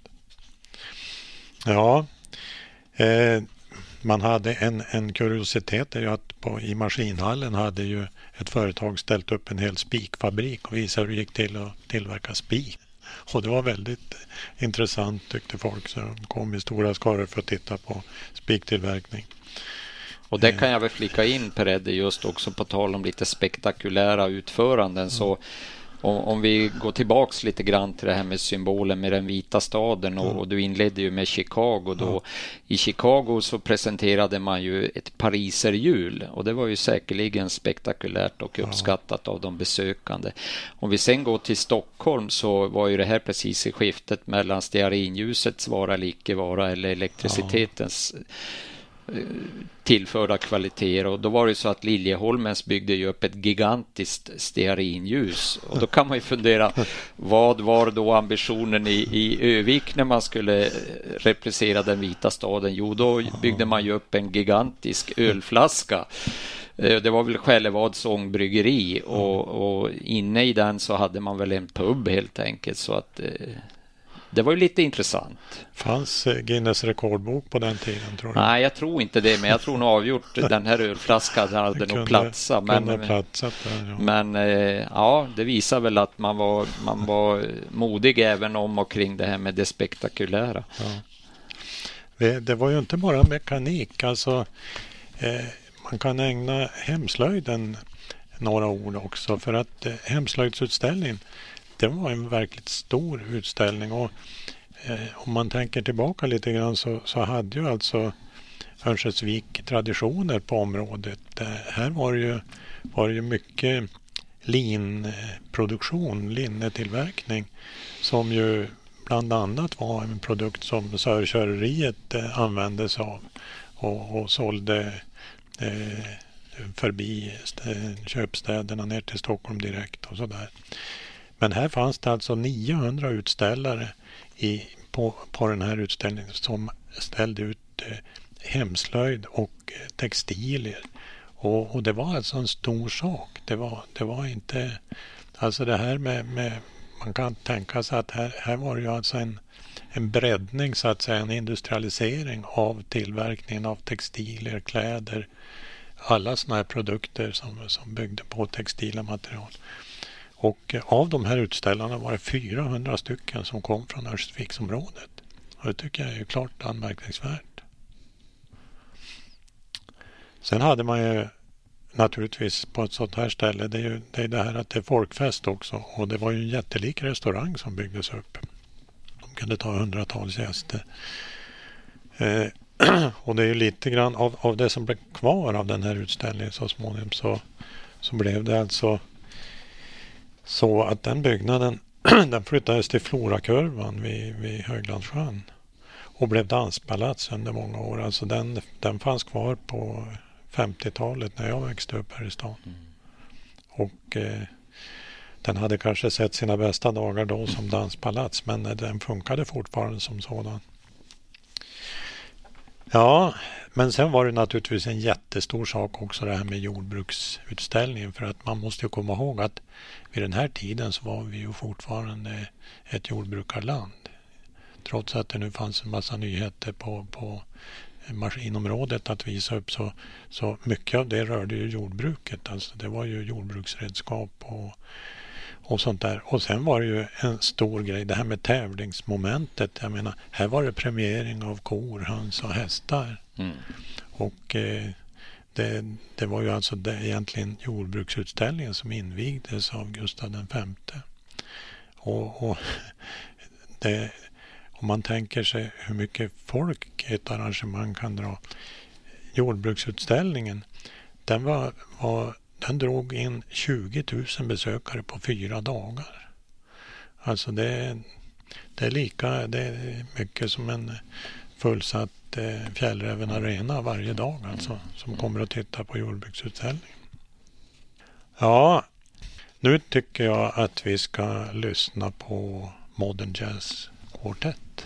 Ja, eh, man hade en, en kuriositet är ju att på, i maskinhallen hade ju ett företag ställt upp en hel spikfabrik och visade hur det gick till att tillverka spik. Och det var väldigt intressant tyckte folk, så de kom i stora skaror för att titta på spiktillverkning. Och det kan jag väl flika in, Peredde, just också på tal om lite spektakulära utföranden. Mm. Så om, om vi går tillbaks lite grann till det här med symbolen med den vita staden och, mm. och du inledde ju med Chicago då. Mm. I Chicago så presenterade man ju ett pariserhjul och det var ju säkerligen spektakulärt och uppskattat mm. av de besökande. Om vi sen går till Stockholm så var ju det här precis i skiftet mellan stearinljusets vara eller icke vara eller elektricitetens mm. tillförda kvaliteter, och då var det så att Liljeholmens byggde ju upp ett gigantiskt stearinljus och då kan man ju fundera, vad var då ambitionen i, i Övik när man skulle replicera den vita staden? Jo, då byggde man ju upp en gigantisk ölflaska. Det var väl Skällevads ångbryggeri och, och inne i den så hade man väl en pub helt enkelt, så att det var ju lite intressant. Fanns Guinness rekordbok på den tiden, tror du? Nej, jag tror inte det, men jag tror nog avgjort den här ölflaskan hade nog platsa. Men, platsat där, ja. men ja, det visar väl att man var, man var modig även om och kring det här med det spektakulära. Ja. Det var ju inte bara mekanik, alltså eh, man kan ägna hemslöjden några ord också, för att eh, hemslöjdsutställningen, det var en verkligt stor utställning, och eh, om man tänker tillbaka lite grann så, så hade ju alltså Örnsköldsvik traditioner på området. Eh, här var det ju, var det ju mycket linproduktion, linnetillverkning, som ju bland annat var en produkt som Sörköreriet eh, använde sig av och, och sålde eh, förbi st- köpstäderna ner till Stockholm direkt och sådär. Men här fanns det alltså niohundra utställare i, på, på den här utställningen som ställde ut eh, hemslöjd och eh, textilier. Och, och det var alltså en stor sak. Det var, det var inte... Alltså det här med... med man kan tänka sig att här, här var det ju alltså en, en breddning, så att säga, en industrialisering av tillverkningen av textilier, kläder, alla såna här produkter som, som byggde på textila material. Och av de här utställarna var det fyrahundra stycken som kom från Örnsköldsviksområdet. Och det tycker jag är klart anmärkningsvärt. Sen hade man ju naturligtvis på ett sånt här ställe, det är ju det, är det här att det är folkfest också. Och det var ju en jättelik restaurang som byggdes upp. De kunde ta hundratals gäster. Eh, och det är ju lite grann av, av det som blev kvar av den här utställningen så småningom, så, så blev det alltså så att den byggnaden den flyttades till Florakurvan vid, vid Höglandssjön och blev danspalats under många år. Alltså den, den fanns kvar på femtiotalet när jag växte upp här i stan. Mm. Och eh, den hade kanske sett sina bästa dagar då som danspalats, men den funkade fortfarande som sådan. Ja, men sen var det naturligtvis en jättestor sak också det här med jordbruksutställningen, för att man måste ju komma ihåg att vid den här tiden så var vi ju fortfarande ett jordbrukarland. Trots att det nu fanns en massa nyheter på, på maskinområdet att visa upp, så, så mycket av det rörde ju jordbruket. Alltså det var ju jordbruksredskap och, och sånt där. Och sen var det ju en stor grej, det här med tävlingsmomentet. Jag menar, här var det premiering av kor, höns och hästar. Mm. Och eh, det, det var ju alltså det, egentligen jordbruksutställningen som invigdes av Gustav den femte. Och, och det, om man tänker sig hur mycket folk ett arrangemang kan dra. Jordbruksutställningen, den var, var den drog in tjugo tusen besökare på fyra dagar. Alltså det, det är lika, det är mycket som en fullsatt eh, Fjällräven Arena varje dag alltså, som kommer att titta på jordbruksutställningen. Ja, Nu tycker jag att vi ska lyssna på Modern Jazz Quartet.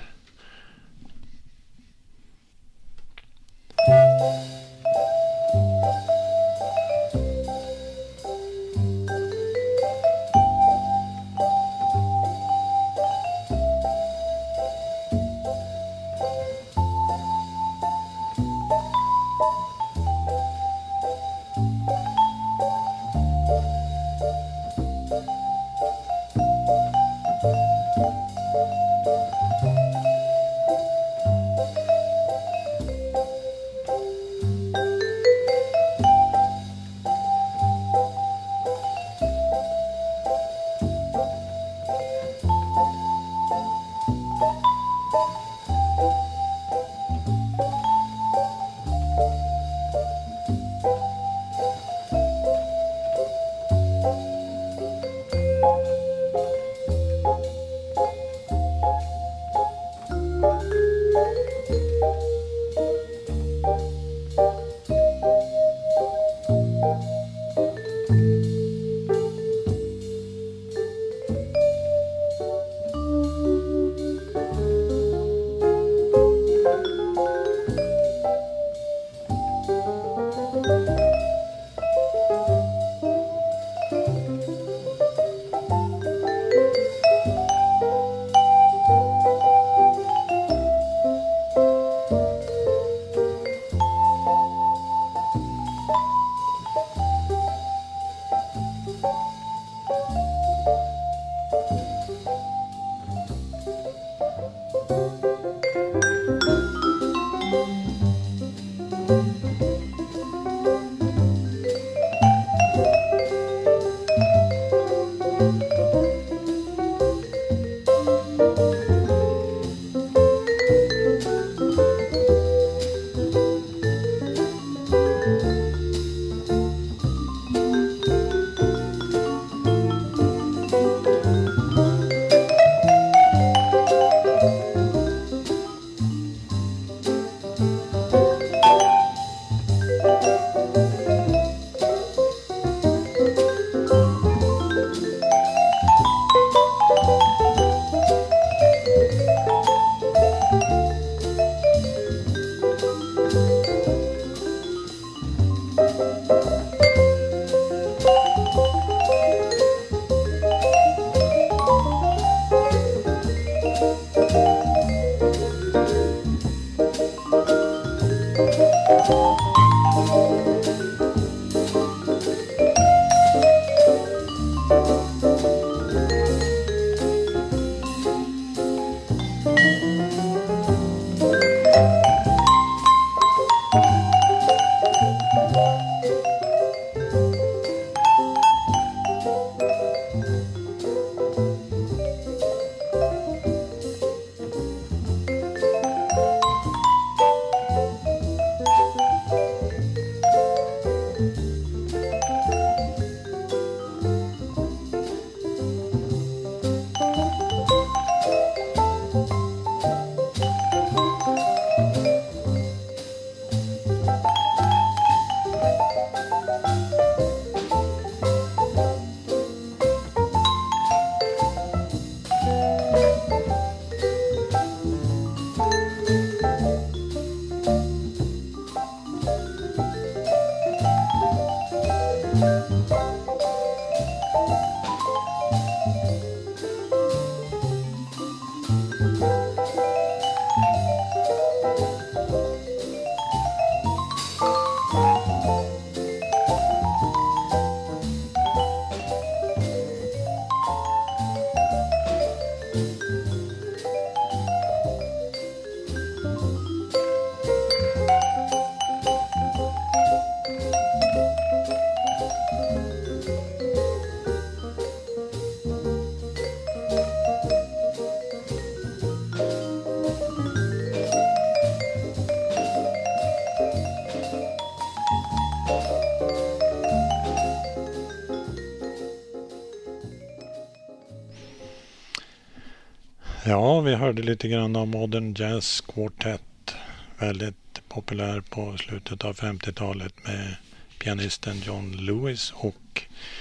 Ja, vi hörde lite grann om Modern Jazz Quartet. Väldigt populär på slutet av femtiotalet med pianisten John Lewis och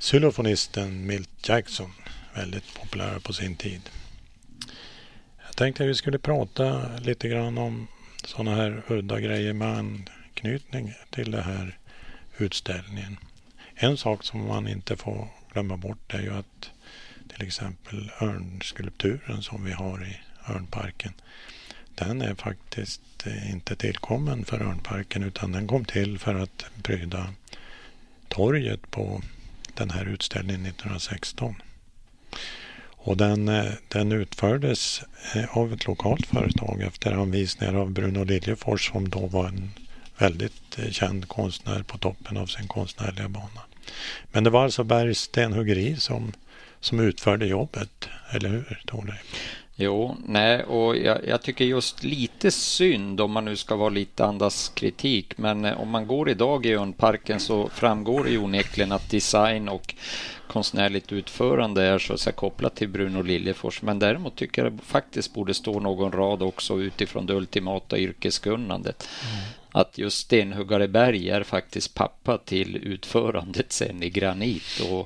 xylofonisten Milt Jackson, väldigt populär på sin tid. Jag tänkte att vi skulle prata lite grann om sådana här udda grejer med anknytning till det här utställningen. En sak som man inte får glömma bort är ju att till exempel örnskulpturen som vi har i Örnparken, den är faktiskt inte tillkommen för Örnparken, utan den kom till för att pryda torget på den här utställningen nittonhundrasexton. Och den, den utfördes av ett lokalt företag efter anvisningar av Bruno Liljefors, som då var en väldigt känd konstnär på toppen av sin konstnärliga bana. Men det var alltså Bergs stenhuggeri som, som utförde jobbet, eller hur, Tore? Jo, nej, och jag, jag tycker just lite synd, om man nu ska vara lite andas kritik, men om man går idag i Örnparken så framgår det ju onekligen att design och konstnärligt utförande är så att säga kopplat till Bruno Liljefors, men däremot tycker jag det faktiskt borde stå någon rad också utifrån det ultimata yrkeskunnandet. Mm. Att just Stenhuggare Berg är faktiskt pappa till utförandet sen i granit, och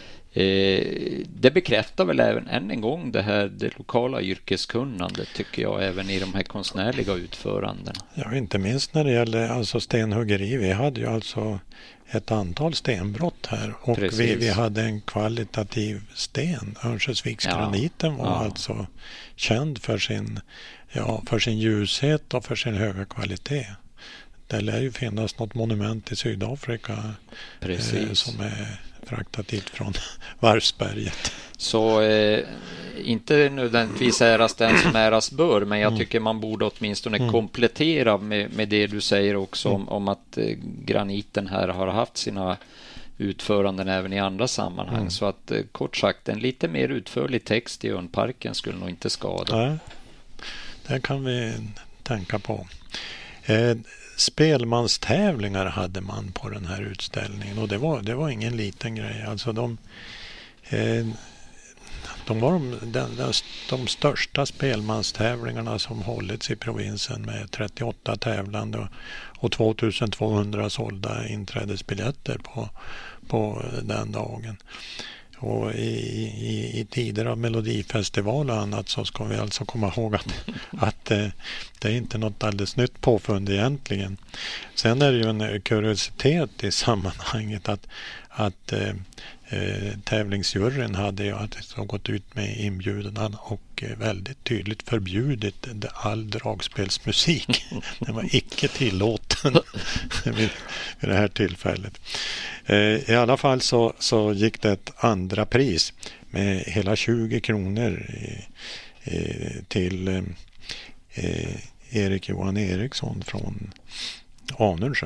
Eh, det bekräftar väl även än en gång det här det lokala yrkeskunnandet, tycker jag, även i de här konstnärliga utförandena. Ja, inte minst när det gäller alltså stenhuggeri. Vi hade ju alltså ett antal stenbrott här, och vi, vi hade en kvalitativ sten. Örnsköldsviksgraniten var ja. alltså känd för sin, ja, för sin ljushet och för sin höga kvalitet. Det lär ju finnas något monument i Sydafrika eh, som är fraktat hit från Varvsberget. Så eh, inte nödvändigtvis äras den som äras bör, men jag mm. tycker man borde åtminstone mm. komplettera med, med det du säger också mm. om, om att eh, graniten här har haft sina utföranden även i andra sammanhang. Mm. Så att eh, kort sagt, en lite mer utförlig text i Örnparken skulle nog inte skada. Nej, det kan vi tänka på. Eh, Spelmanstävlingar hade man på den här utställningen, och det var, det var ingen liten grej. Alltså de, eh, de var de, de, de största spelmanstävlingarna som hållits i provinsen, med trettioåtta tävlande och, och tvåtusentvåhundra sålda inträdesbiljetter på, på den dagen. Och i, i, i tider av Melodifestival och annat så ska vi alltså komma ihåg att, att eh, det är inte något alldeles nytt påfund egentligen. Sen är det ju en kuriositet i sammanhanget att, att eh, eh, tävlingsjuryn hade ju alltså gått ut med inbjudan och eh, väldigt tydligt förbjudit all dragspelsmusik. Den var icke tillåten vid, vid det här tillfället. I alla fall så, så gick det ett andra pris med hela tjugo kronor i, i, till eh, Erik Johan Eriksson från Anundsjö.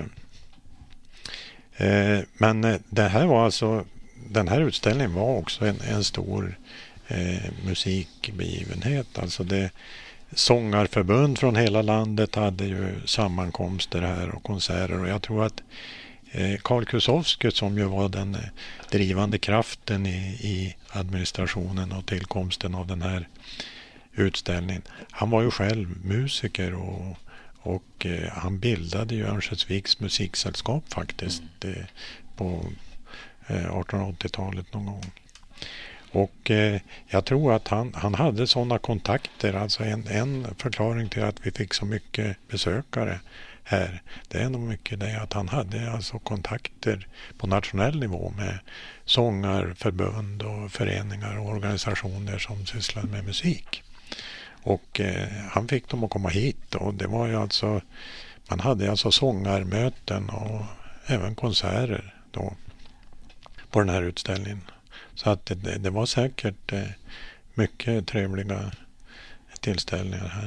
Eh, men det här var alltså, den här utställningen var också en, en stor eh, musikbegivenhet. Alltså det, sångarförbund från hela landet hade ju sammankomster här och konserter, och jag tror att Karl Kusowski, som ju var den drivande kraften i, i administrationen och tillkomsten av den här utställningen, han var ju själv musiker, och, och eh, han bildade ju Örnsköldsviks musiksällskap faktiskt mm. eh, på eh, artonhundraåttiotalet någon gång. Och eh, jag tror att han, han hade sådana kontakter, alltså en, en förklaring till att vi fick så mycket besökare här, det är nog mycket det att han hade alltså kontakter på nationell nivå med sångarförbund och föreningar och organisationer som sysslade med musik. Och eh, han fick dem att komma hit, och det var ju alltså, man hade alltså sångarmöten och även konserter då på den här utställningen. Så att det, det var säkert eh, mycket trevliga tillställningar här.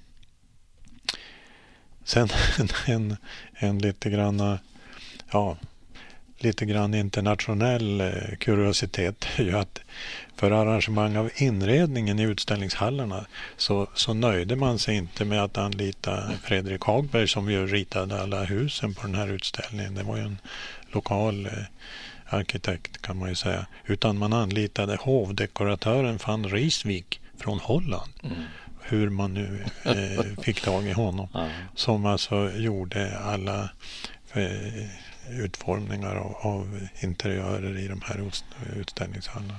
Sen en, en, en lite grann, ja, lite grann internationell eh, kuriositet är ju att för arrangemang av inredningen i utställningshallarna så, så nöjde man sig inte med att anlita Fredrik Hagberg, som ju ritade alla husen på den här utställningen. Det var ju en lokal eh, arkitekt, kan man ju säga. Utan man anlitade hovdekoratören van Rieswijk från Holland. Mm. Hur man nu eh, fick tag i honom. Ja. Som alltså gjorde alla eh, utformningar av, av interiörer i de här utställningshallarna.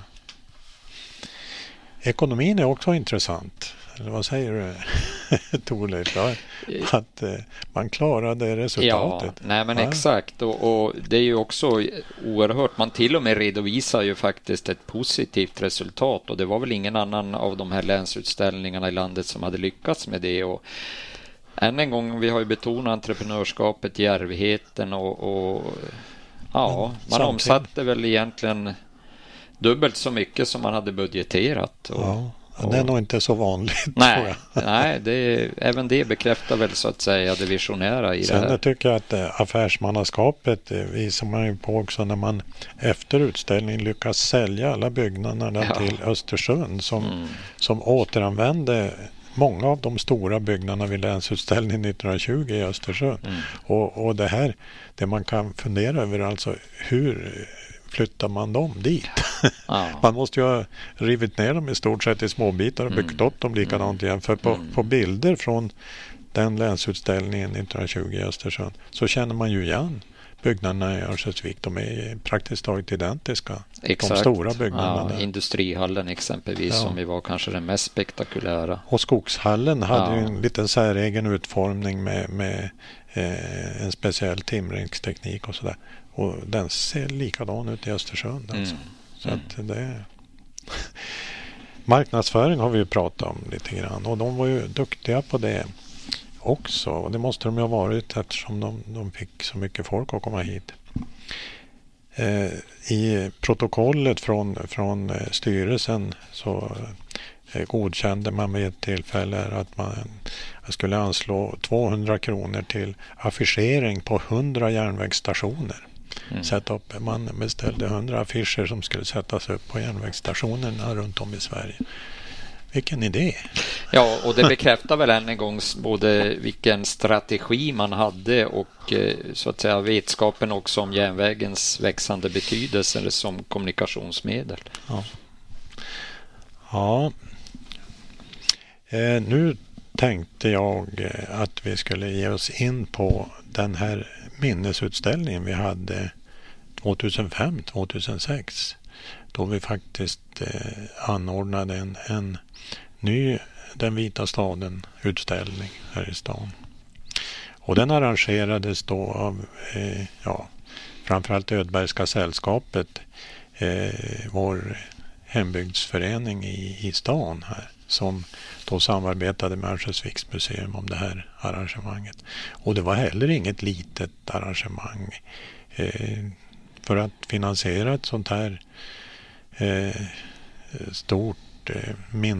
Ekonomin är också intressant. Eller vad säger du, Torleif? Att eh, man klarade resultatet. Ja, nej men ja. exakt. Och, och det är ju också oerhört. Man till och med redovisar ju faktiskt ett positivt resultat. Och det var väl ingen annan av de här länsutställningarna i landet som hade lyckats med det. Och än en gång, vi har ju betonat entreprenörskapet, djärvigheten och, och ja, man samtidigt omsatte väl egentligen dubbelt så mycket som man hade budgeterat. Och, ja, och det är nog inte så vanligt. Nej, tror jag. nej det, även det bekräftar väl så att säga det visionära i Sen det här. Jag tycker jag att affärsmannaskapet visar man ju på också när man efter utställningen lyckas sälja alla byggnaderna ja. till Östersund som, mm. som återanvände många av de stora byggnaderna vid länsutställningen nittonhundratjugo i Östersund. Mm. Och, och det här, det man kan fundera över alltså hur flyttar man dem dit? Ja. Man måste ju ha rivit ner dem i stort sett i små bitar och byggt mm. upp dem likadant igen. För på, mm. på bilder från den länsutställningen nittonhundratjugo i Östersund så känner man ju igen byggnaderna i Örnsköldsvik. De är praktiskt taget identiska. Exakt. De stora byggnaderna. Ja, industrihallen exempelvis ja. som ju var kanske den mest spektakulära. Och skogshallen hade ja. ju en liten säregen utformning med, med eh, en speciell timringsteknik och sådär. Och den ser likadan ut i Östersund. Alltså. Mm. Så mm. att det marknadsföring har vi ju pratat om lite grann. Och de var ju duktiga på det också. Och det måste de ju ha varit eftersom de, de fick så mycket folk att komma hit. Eh, I protokollet från, från styrelsen så eh, godkände man vid ett tillfälle att man skulle anslå tvåhundra kronor till affischering på hundra järnvägsstationer. Mm. Sätta upp, man beställde hundra affischer som skulle sättas upp på järnvägsstationerna runt om i Sverige. Vilken idé! Ja, och det bekräftar väl än en gång både vilken strategi man hade och så att säga vetskapen också om järnvägens växande betydelse som kommunikationsmedel. Ja, ja. Eh, nu tänkte jag att vi skulle ge oss in på den här minnesutställningen vi hade tjugohundrafem tjugohundrasex då vi faktiskt eh, anordnade en, en ny Den vita staden utställning här i stan. Och den arrangerades då av eh, ja, framförallt Ödbergska sällskapet, eh, vår hembygdsförening i, i stan här, som då samarbetade med Örnsköldsviks museum om det här arrangemanget. Och det var heller inget litet arrangemang. Eh, för att finansiera ett sånt här eh, stort eh,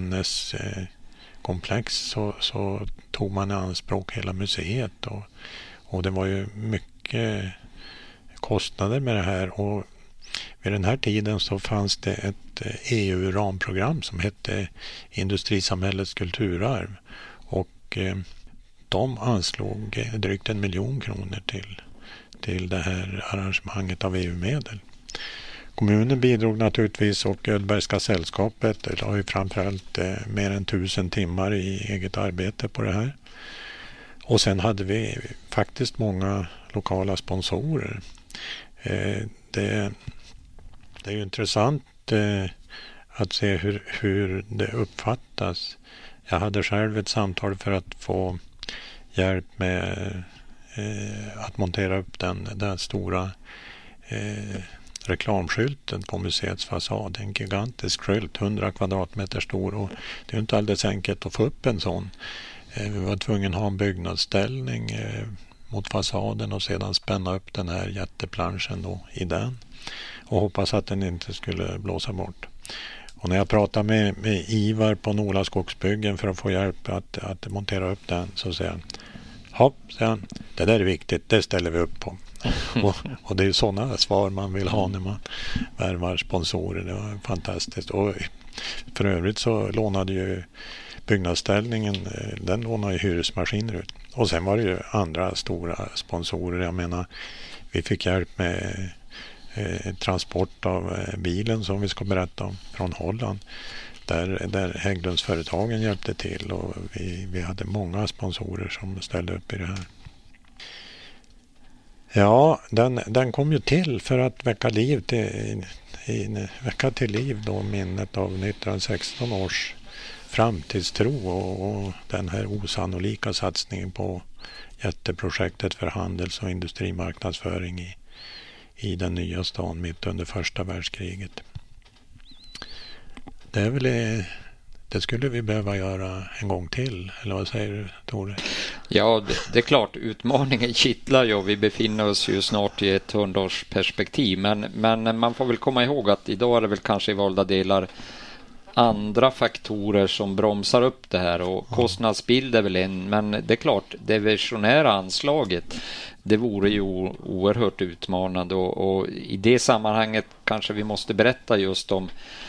minneskomplex så, så tog man i anspråk hela museet. Och, och det var ju mycket kostnader med det här. Och vid den här tiden så fanns det ett E U-ramprogram som hette Industrisamhällets kulturarv. Och eh, de anslog drygt en miljon kronor till, till det här arrangemanget av E U-medel. Kommunen bidrog naturligtvis och Ödbergska sällskapet la ju framförallt eh, mer än tusen timmar i eget arbete på det här. Och sen hade vi faktiskt många lokala sponsorer. Eh, det, det är ju intressant eh, att se hur, hur det uppfattas. Jag hade själv ett samtal för att få hjälp med eh, att montera upp den, den stora eh, reklamskylten på museets fasad. En gigantisk skylt, hundra kvadratmeter stor, och det är inte alldeles enkelt att få upp en sån. Eh, vi var tvungna att ha en byggnadsställning eh, mot fasaden och sedan spänna upp den här jätteplanschen då i den och hoppas att den inte skulle blåsa bort. Och när jag pratade med, med Ivar på Nola skogsbyggen för att få hjälp att, att montera upp den så säger han, hopp, säger han, det där är viktigt, det ställer vi upp på. och, och det är ju sådana svar man vill ha när man värvar sponsorer. Det var fantastiskt. Och för övrigt så lånade ju byggnadsställningen, den lånade ju hyresmaskiner ut. Och sen var det ju andra stora sponsorer. Jag menar, vi fick hjälp med eh, transport av eh, bilen som vi ska berätta om från Holland. Där, där Hägglundsföretagen hjälpte till och vi, vi hade många sponsorer som ställde upp i det här. Ja, den, den kom ju till för att väcka liv till, i, väcka till liv då minnet av nittonhundrasexton års framtidstro och, och den här osannolika satsningen på jätteprojektet för handels- och industrimarknadsföring i, i den nya stan mitt under första världskriget. Det är väl, det skulle vi behöva göra en gång till, eller vad säger du, Tore? Ja, det, det är klart, utmaningen kittlar ju och vi befinner oss ju snart i ett hundraårsperspektiv, men, men man får väl komma ihåg att idag är det väl kanske i valda delar andra faktorer som bromsar upp det här, och kostnadsbild är väl en, men det är klart, det visionära anslaget, det vore ju oerhört utmanande, och, och i det sammanhanget kanske vi måste berätta just om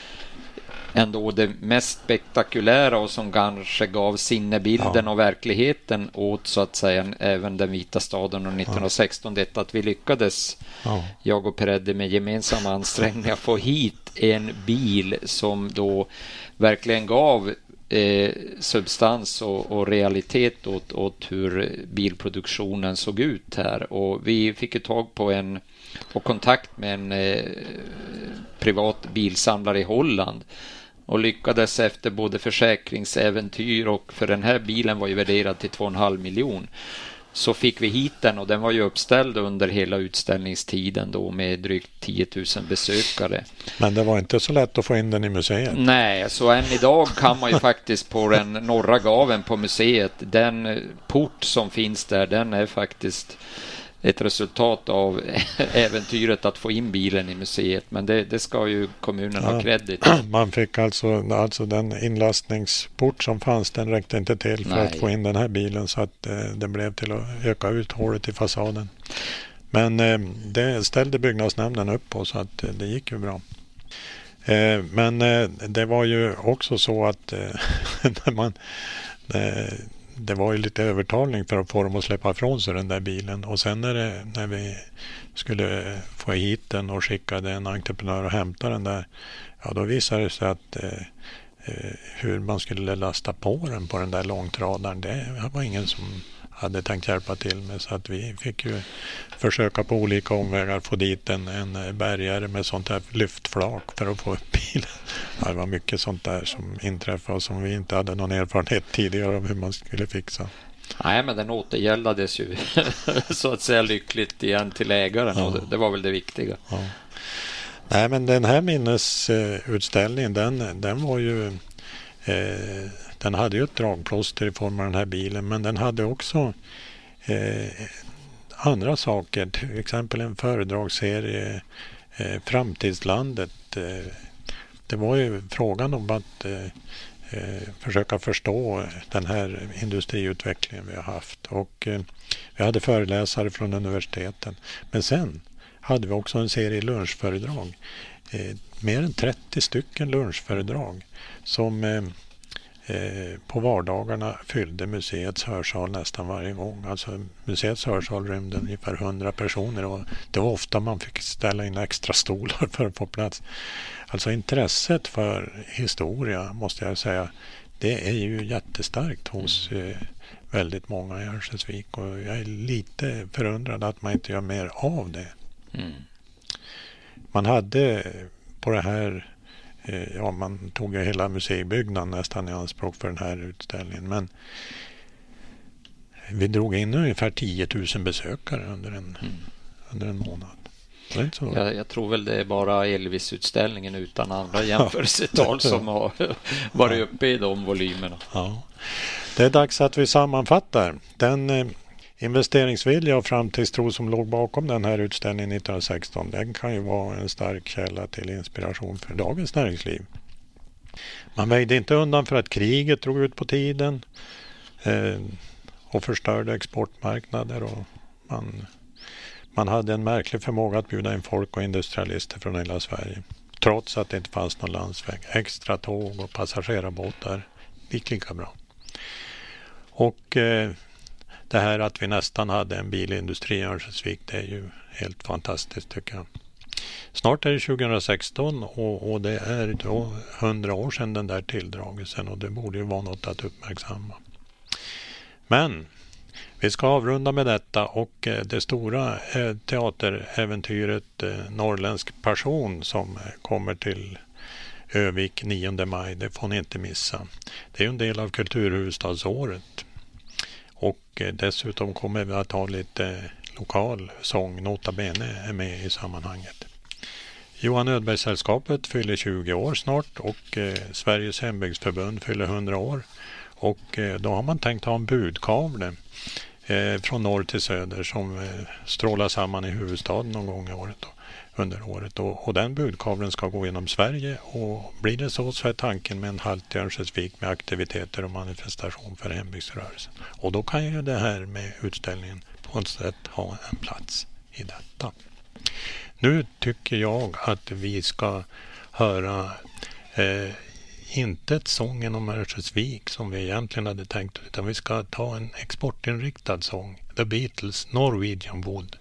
ändå det mest spektakulära och som kanske gav sinnebilden ja. och verkligheten åt så att säga även den vita staden och nittonhundrasexton, ja. detta att vi lyckades, ja. jag och Peredde med gemensamma ansträngningar få hit en bil som då verkligen gav eh, substans och, och realitet åt, åt hur bilproduktionen såg ut här, och vi fick ju tag på en och kontakt med en eh, privat bilsamlare i Holland och lyckades efter både försäkringsäventyr och, för den här bilen var ju värderad till två och en halv miljon, så fick vi hit den, och den var ju uppställd under hela utställningstiden då med drygt tio tusen besökare. Men det var inte så lätt att få in den i museet. Nej, så än idag kan man ju faktiskt på den norra gaven på museet, den port som finns där, den är faktiskt ett resultat av äventyret att få in bilen i museet, men det, det ska ju kommunen ja, ha kredit. Man fick alltså, alltså den inlastningsport som fanns, den räckte inte till för Nej. att få in den här bilen, så att eh, det blev till att öka ut hålet i fasaden. Men eh, det ställde byggnadsnämnden upp på, så att eh, det gick ju bra. Eh, men eh, det var ju också så att eh, när man eh, det var ju lite övertalning för att få dem att släppa ifrån sig den där bilen. Och sen när, det, när vi skulle få hit den och skickade en entreprenör och hämta den där, ja då visade det sig att eh, hur man skulle lasta på den på den där långtradaren, det var ingen som hade tänkt hjälpa till med, så att vi fick ju försöka på olika omvägar få dit en, en bärgare med sånt här lyftflak för att få upp bilen. Ja, det var mycket sånt där som inträffade och som vi inte hade någon erfarenhet tidigare av hur man skulle fixa. Nej, men den återgäldades ju så att säga lyckligt igen till ägaren, ja. och det, det var väl det viktiga. Ja. Nej, men den här minnesutställningen, den, den var ju eh, den hade ju ett dragplåster i form av den här bilen, men den hade också eh, andra saker, till exempel en föredragsserie, eh, Framtidslandet. Eh, det var ju frågan om att eh, eh, försöka förstå den här industriutvecklingen vi har haft, och eh, vi hade föreläsare från universiteten, men sen hade vi också en serie lunchföredrag, eh, mer än trettio stycken lunchföredrag som eh, Eh, på vardagarna fyllde museets hörsal nästan varje gång. Alltså museets hörsal rymde ungefär hundra personer, och det var ofta man fick ställa in extra stolar för att få plats. Alltså intresset för historia, måste jag säga, det är ju jättestarkt hos eh, väldigt många i Örnsköldsvik, och jag är lite förundrad att man inte gör mer av det. Mm. Man hade på det här Ja, man tog ju hela museibyggnaden nästan i anspråk för den här utställningen, men vi drog in ungefär tio tusen besökare under en, mm. under en månad. Det är inte så. Jag, jag tror väl det är bara Elvis-utställningen utan andra jämförelsetal som har varit uppe i de volymerna. Ja. Det är dags att vi sammanfattar. Den eh, investeringsvilja och framtidstro som låg bakom den här utställningen nittonhundrasexton, den kan ju vara en stark källa till inspiration för dagens näringsliv. Man vägde inte undan för att kriget drog ut på tiden eh, och förstörde exportmarknader, och man, man hade en märklig förmåga att bjuda in folk och industrialister från hela Sverige, trots att det inte fanns någon landsväg. Extra tåg och passagerarbåtar gick lika bra. Och eh, det här att vi nästan hade en bilindustri i Örnsköldsvik, det är ju helt fantastiskt tycker jag. Snart är det tjugohundrasexton och, och det är då hundra år sedan den där tilldragelsen, och det borde ju vara något att uppmärksamma. Men Vi ska avrunda med detta och det stora teateräventyret Norrländsk passion som kommer till Övik nionde maj, det får ni inte missa. Det är en del av kulturhuvudstadsåret. Och dessutom kommer vi att ha lite lokal sång, Nota Bene är med i sammanhanget. Johan Ödberg-sällskapet fyller tjugo år snart och eh, Sveriges hembygdsförbund fyller hundra år. Och eh, då har man tänkt ha en budkavle eh, från norr till söder som eh, strålar samman i huvudstaden någon gång i året då, under året. Och, och den budkavlen ska gå genom Sverige och blir det så så är tanken med en halt i Örnsköldsvik med aktiviteter och manifestation för hembygdsrörelsen. Och då kan ju det här med utställningen på ett sätt ha en plats i detta. Nu tycker jag att vi ska höra eh, inte ett sången om Örnsköldsvik som vi egentligen hade tänkt, utan vi ska ta en exportinriktad sång. The Beatles, Norwegian Wood.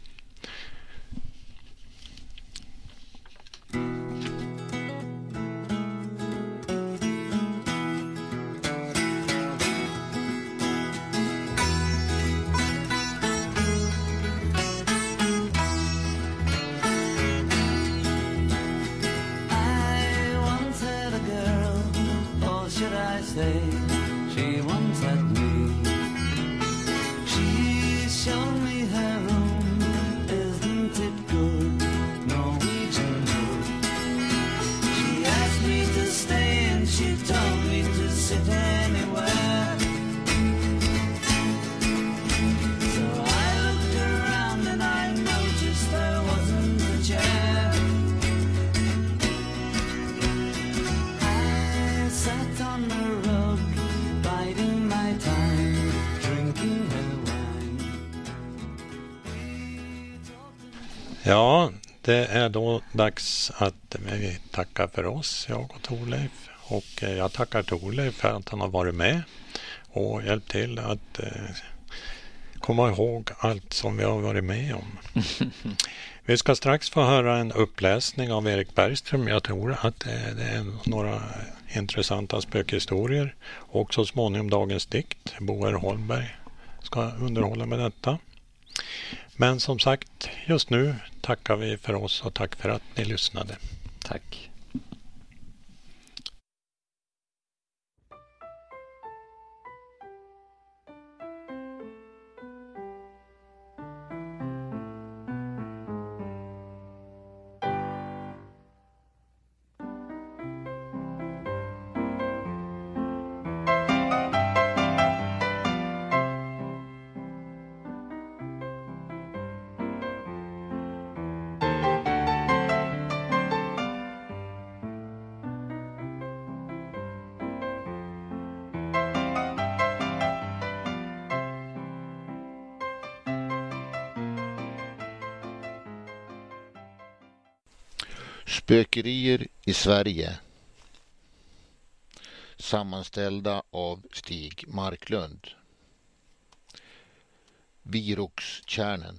She once had me. She showed me her room. Isn't it good? Norwegian wood. She asked me to stay and she told me to sit anywhere. So I looked around and I noticed there wasn't a chair. I sat on the Ja, det är då dags att vi tackar för oss, jag och Torleif. Och jag tackar Torleif för att han har varit med och hjälpt till att eh, komma ihåg allt som vi har varit med om. Vi ska strax få höra en uppläsning av Erik Bergström. Jag tror att det, det är några intressanta spökhistorier. Och så småningom dagens dikt. Boer Holmberg ska underhålla med detta. Men som sagt, just nu tackar vi för oss och tack för att ni lyssnade. Tack. Spökerier i Sverige. Sammanställda av Stig Marklund. Virokskärnen.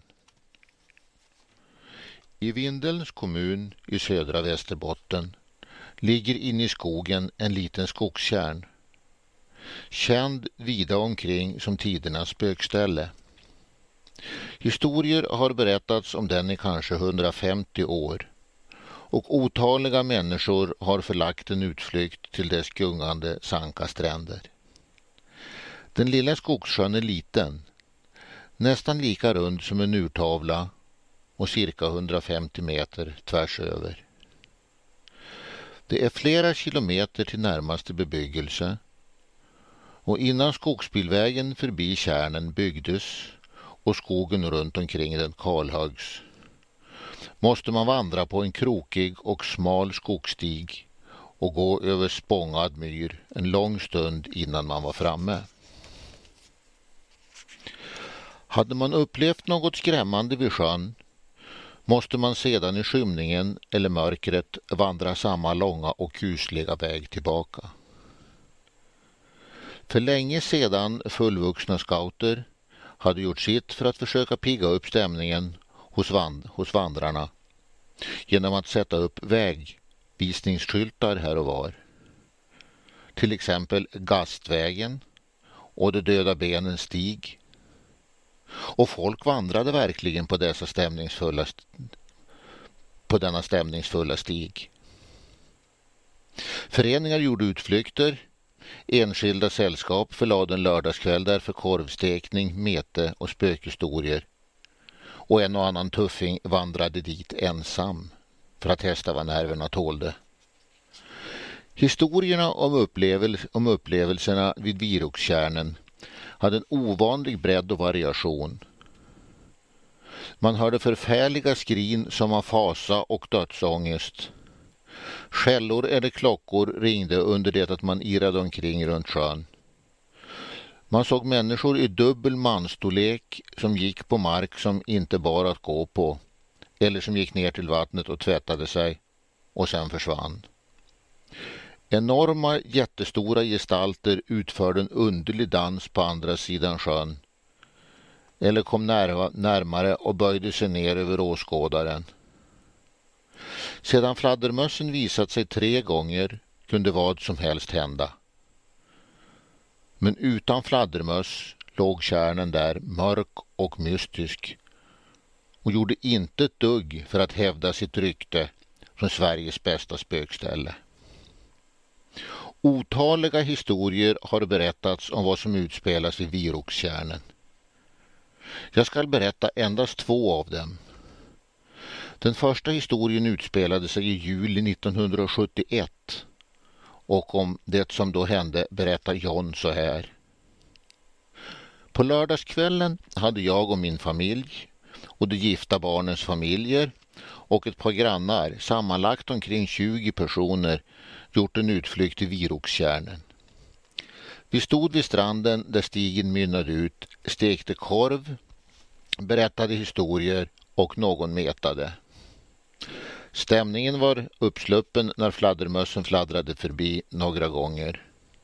I Vindelns kommun i södra Västerbotten ligger inne i skogen en liten skogskärn. Känd vida omkring som tidernas spökställe. Historier har berättats om den i kanske hundrafemtio år. Och otaliga människor har förlagt en utflykt till dess gungande Sankastränder. Den lilla skogssjön är liten, nästan lika rund som en urtavla och cirka hundrafemtio meter tvärs över. Det är flera kilometer till närmaste bebyggelse och innan skogsbilvägen förbi kärnen byggdes och skogen runt omkring den kalhögs måste man vandra på en krokig och smal skogsstig och gå över spångad myr en lång stund innan man var framme. Hade man upplevt något skrämmande vid sjön måste man sedan i skymningen eller mörkret vandra samma långa och kusliga väg tillbaka. För länge sedan fullvuxna scouter hade gjort sitt för att försöka pigga upp stämningen hos, vand- hos vandrarna genom att sätta upp vägvisningsskyltar här och var. Till exempel Gastvägen och de döda benens stig. Och folk vandrade verkligen på dessa stämningsfulla på denna stämningsfulla stig. Föreningar gjorde utflykter, enskilda sällskap förlade en lördagskväll där för korvstekning, mete och spökhistorier. Och en och annan tuffing vandrade dit ensam för att testa vad nerverna tålde. Historierna om, upplevel- om upplevelserna vid Virokstjärnen hade en ovanlig bredd och variation. Man hörde förfärliga skrin som av fasa och dödsångest. Skällor eller klockor ringde under det att man irrade omkring runt sjön. Man såg människor i dubbel manstorlek som gick på mark som inte bar att gå på, eller som gick ner till vattnet och tvättade sig och sen försvann. Enorma jättestora gestalter utförde en underlig dans på andra sidan sjön, eller kom närva, närmare och böjde sig ner över åskådaren. Sedan fladdermössen visat sig tre gånger kunde vad som helst hända. Men utan fladdermöss låg tjärnen där mörk och mystisk och gjorde inte ett dugg för att hävda sitt rykte som Sveriges bästa spökställe. Otaliga historier har berättats om vad som utspelas vid Virokstjärnen. Jag ska berätta endast två av dem. Den första historien utspelade sig i juli nittonhundrasjuttioett och om det som då hände berättar John så här. På lördagskvällen hade jag och min familj och de gifta barnens familjer och ett par grannar, sammanlagt omkring tjugo personer, gjort en utflykt till Virokstjärnen. Vi stod vid stranden där stigen mynnade ut, stekte korv, berättade historier och någon metade. Stämningen var uppsluppen när fladdermössen fladdrade förbi några gånger.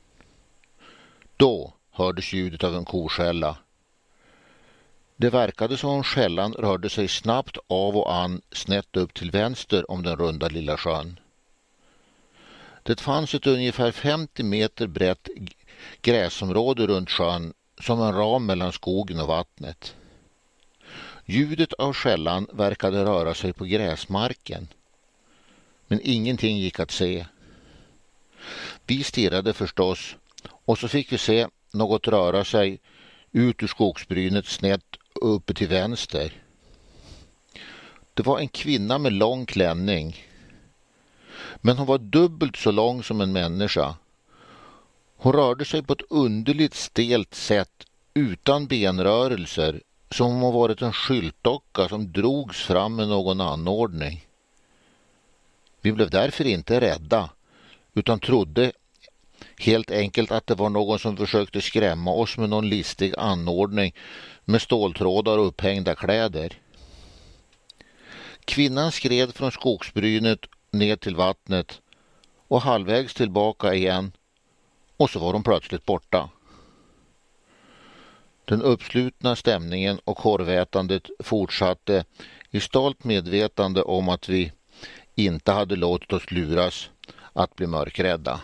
Då hördes ljudet av en koskälla. Det verkade som om skällan rörde sig snabbt av och an snett upp till vänster om den runda lilla sjön. Det fanns ett ungefär femtio meter brett gräsområde runt sjön som en ram mellan skogen och vattnet. Ljudet av skällan verkade röra sig på gräsmarken, men ingenting gick att se. Vi stirrade förstås och så fick vi se något röra sig ut ur skogsbrynet snett uppe till vänster. Det var en kvinna med lång klänning, men hon var dubbelt så lång som en människa. Hon rörde sig på ett underligt stelt sätt utan benrörelser, som om hon varit en skyltdocka som drogs fram med någon anordning. Vi blev därför inte rädda, utan trodde helt enkelt att det var någon som försökte skrämma oss med någon listig anordning med ståltrådar och upphängda kläder. Kvinnan skred från skogsbrynet ner till vattnet och halvvägs tillbaka igen, och så var hon plötsligt borta. Den uppslutna stämningen och korvätandet fortsatte i stolt medvetande om att vi inte hade låtit oss luras att bli mörkrädda.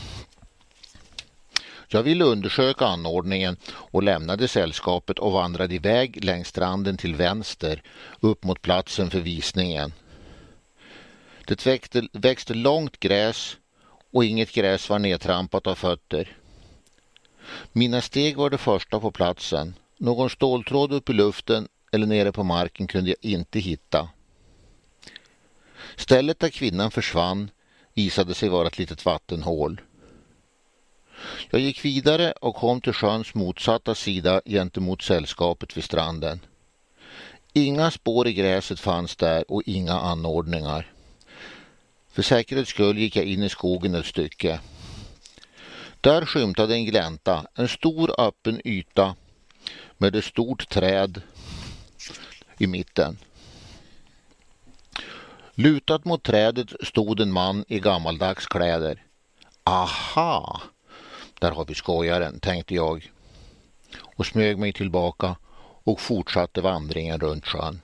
Jag ville undersöka anordningen och lämnade sällskapet och vandrade iväg längs stranden till vänster upp mot platsen för visningen. Det växte, växte långt gräs och inget gräs var nedtrampat av fötter. Mina steg var det första på platsen. Någon ståltråd upp i luften eller nere på marken kunde jag inte hitta. Stället där kvinnan försvann visade sig vara ett litet vattenhål. Jag gick vidare och kom till sjöns motsatta sida gentemot sällskapet vid stranden. Inga spår i gräset fanns där och inga anordningar. För säkerhets skull gick jag in i skogen ett stycke. Där skymtade en glänta, en stor öppen yta med ett stort träd i mitten. Lutat mot trädet stod en man i gammaldags kläder. Aha, där har vi skojaren, tänkte jag, och smög mig tillbaka och fortsatte vandringen runt sjön.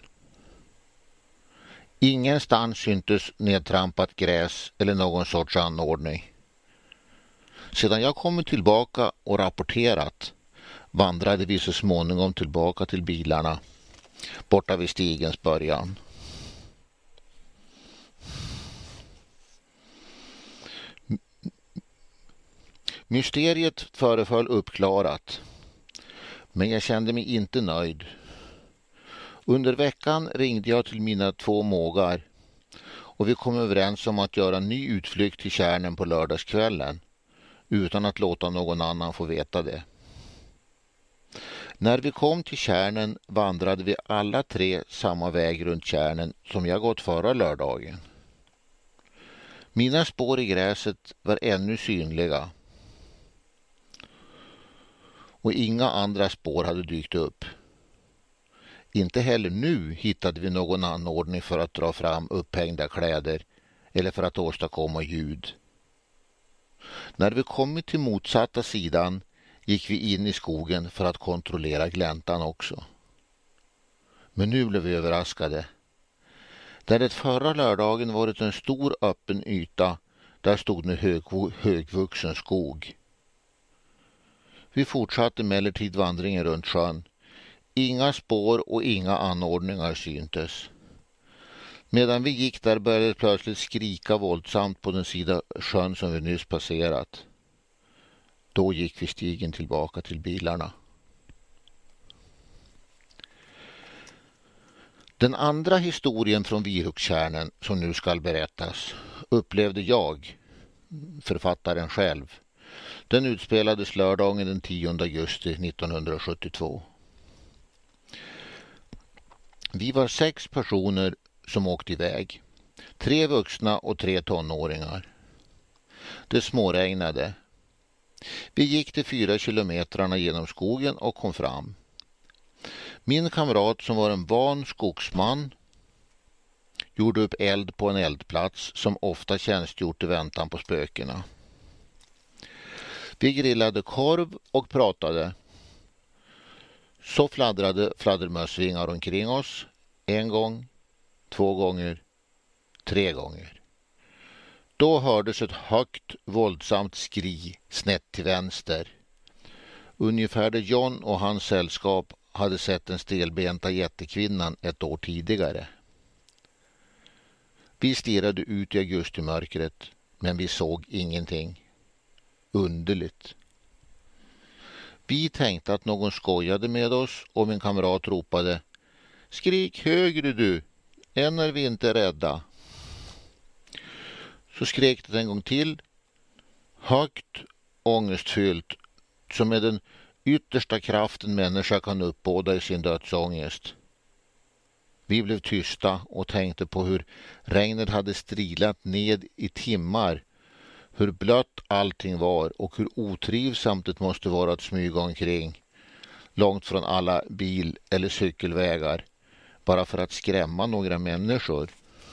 Ingenstans syntes nedtrampat gräs eller någon sorts anordning. Sedan jag kommit tillbaka och rapporterat vandrade vi så småningom tillbaka till bilarna borta vid stigens början. Mysteriet föreföll uppklarat, men jag kände mig inte nöjd. Under veckan ringde jag till mina två mågar och vi kom överens om att göra en ny utflykt till Tjärnen på lördagskvällen utan att låta någon annan få veta det. När vi kom till Tjärnen vandrade vi alla tre samma väg runt Tjärnen som jag gått förra lördagen. Mina spår i gräset var ännu synliga och inga andra spår hade dykt upp. Inte heller nu hittade vi någon anordning för att dra fram upphängda kläder eller för att åstadkomma ljud. När vi kommit till motsatta sidan gick vi in i skogen för att kontrollera gläntan också. Men nu blev vi överraskade. Där det förra lördagen varit en stor öppen yta, där stod nu hög, högvuxen skog. Vi fortsatte emellertid vandringen runt sjön. Inga spår och inga anordningar syntes. Medan vi gick där började det plötsligt skrika våldsamt på den sida sjön som vi nyss passerat. Då gick vi stigen tillbaka till bilarna. Den andra historien från Virukstjärnen som nu ska berättas upplevde jag, författaren själv. Den utspelades lördagen den tionde augusti nittonhundrasjuttiotvå. Vi var sex personer som åkte iväg. Tre vuxna och tre tonåringar. Det småregnade. Vi gick de fyra kilometrarna genom skogen och kom fram. Min kamrat som var en van skogsman gjorde upp eld på en eldplats som ofta tjänstgjort i väntan på spökena. Vi grillade korv och pratade. Så fladdrade fladdermössvingar omkring oss. En gång, två gånger, tre gånger. Då hördes ett högt, våldsamt skri snett till vänster. Ungefär där John och hans sällskap hade sett den stelbenta jättekvinnan ett år tidigare. Vi stirrade ut i augustimörkret, men vi såg ingenting. Underligt. Vi tänkte att någon skojade med oss och min kamrat ropade: "Skrik högre du, än är vi inte rädda." Så skrek det en gång till, högt, ångestfyllt, som är den yttersta kraften människa kan uppbåda i sin dödsångest. Vi blev tysta och tänkte på hur regnet hade strilat ned i timmar, hur blött allting var och hur otrivsamt det måste vara att smyga omkring, långt från alla bil- eller cykelvägar, bara för att skrämma några människor.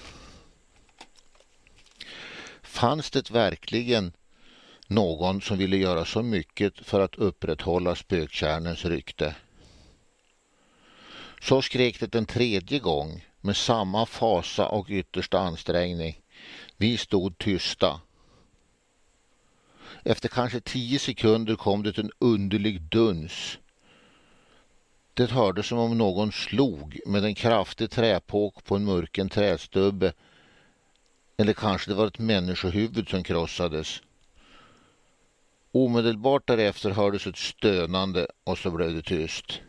Fanns det verkligen någon som ville göra så mycket för att upprätthålla spöktjärnens rykte? Så skrek det en tredje gång med samma fasa och yttersta ansträngning. Vi stod tysta. Efter kanske tio sekunder kom det en underlig duns. Det hördes som om någon slog med en kraftig träpåk på en mörken trästubbe. Eller kanske det var ett människohuvud som krossades. Omedelbart därefter hördes ett stönande och så blev det tyst.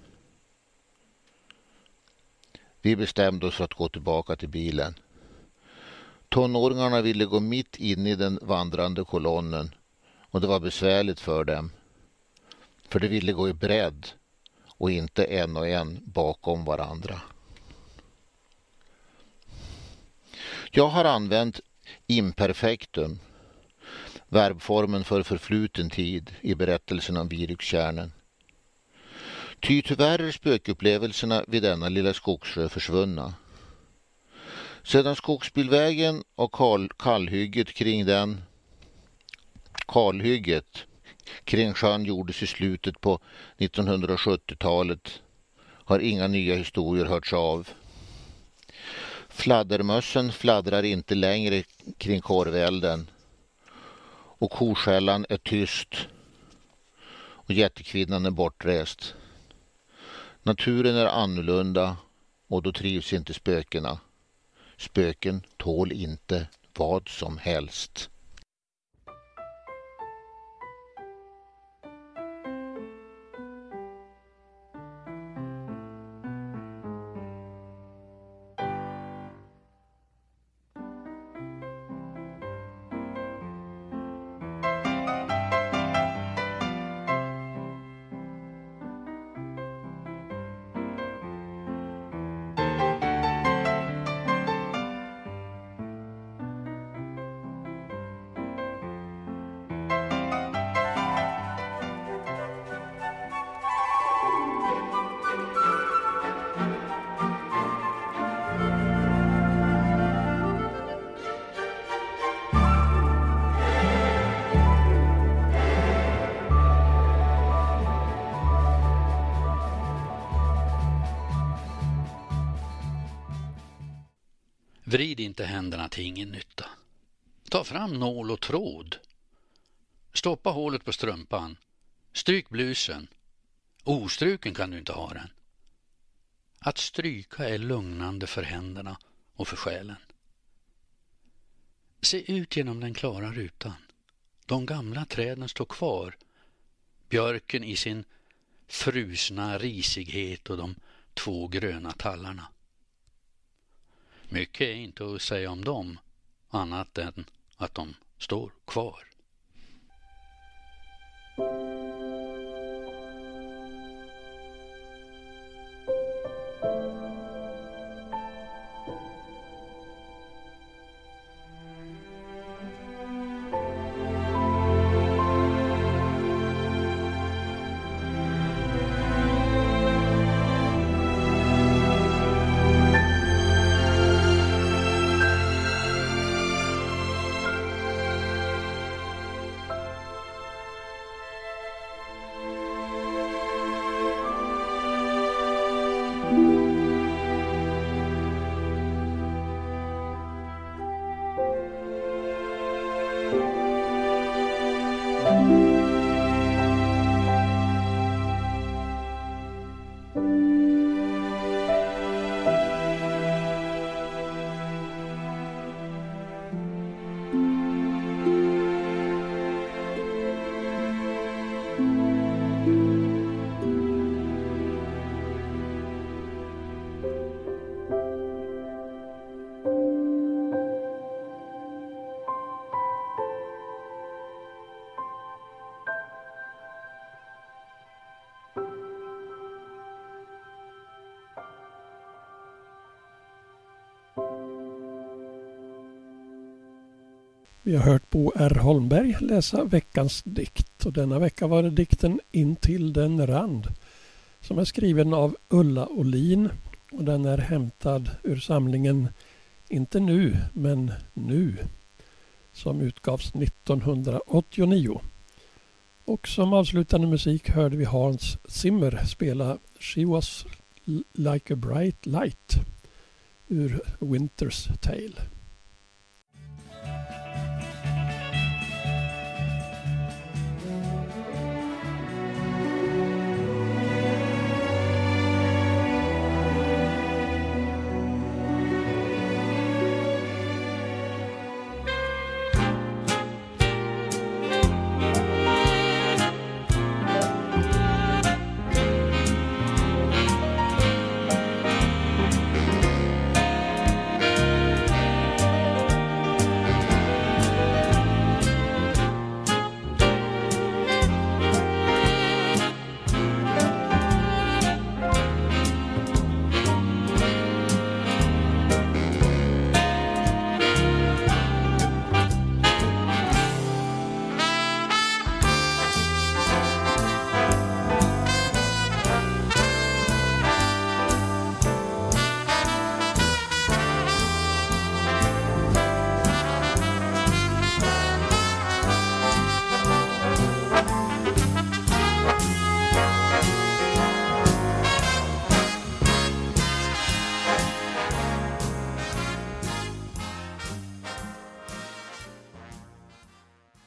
Vi bestämde oss för att gå tillbaka till bilen. Tonåringarna ville gå mitt in i den vandrande kolonnen och det var besvärligt för dem. För de ville gå i bredd och inte en och en bakom varandra. Jag har använt imperfektum, verbformen för förfluten tid, i berättelsen om Virukstjärnen. Ty tyvärr är spökupplevelserna vid denna lilla skogssjö försvunna. Sedan skogsbilvägen och kal- kallhygget kring den kalhygget kring sjön gjordes i slutet på nittonhundrasjuttiotalet har inga nya historier hörts av. Fladdermössen fladdrar inte längre kring korvälden och korskällan är tyst. och jättekvinnan är bortrest. Naturen är annorlunda och då trivs inte spökena. Spöken tål inte vad som helst. Vrid inte händerna till ingen nytta. Ta fram nål och tråd. Stoppa hålet på strumpan. Stryk blusen. Ostruken kan du inte ha den. Att stryka är lugnande för händerna och för själen. Se ut genom den klara rutan. De gamla träden står kvar. Björken i sin frusna risighet och de två gröna tallarna. Mycket är inte att säga om dem, annat än att de står kvar. Vi har hört Bo R. Holmberg läsa veckans dikt och denna vecka var det dikten Intill den rand som är skriven av Ulla Olin och den är hämtad ur samlingen Inte nu men nu som utgavs nittonhundraåttionio. Och som avslutande musik hörde vi Hans Zimmer spela She Was Like a Bright Light ur Winter's Tale.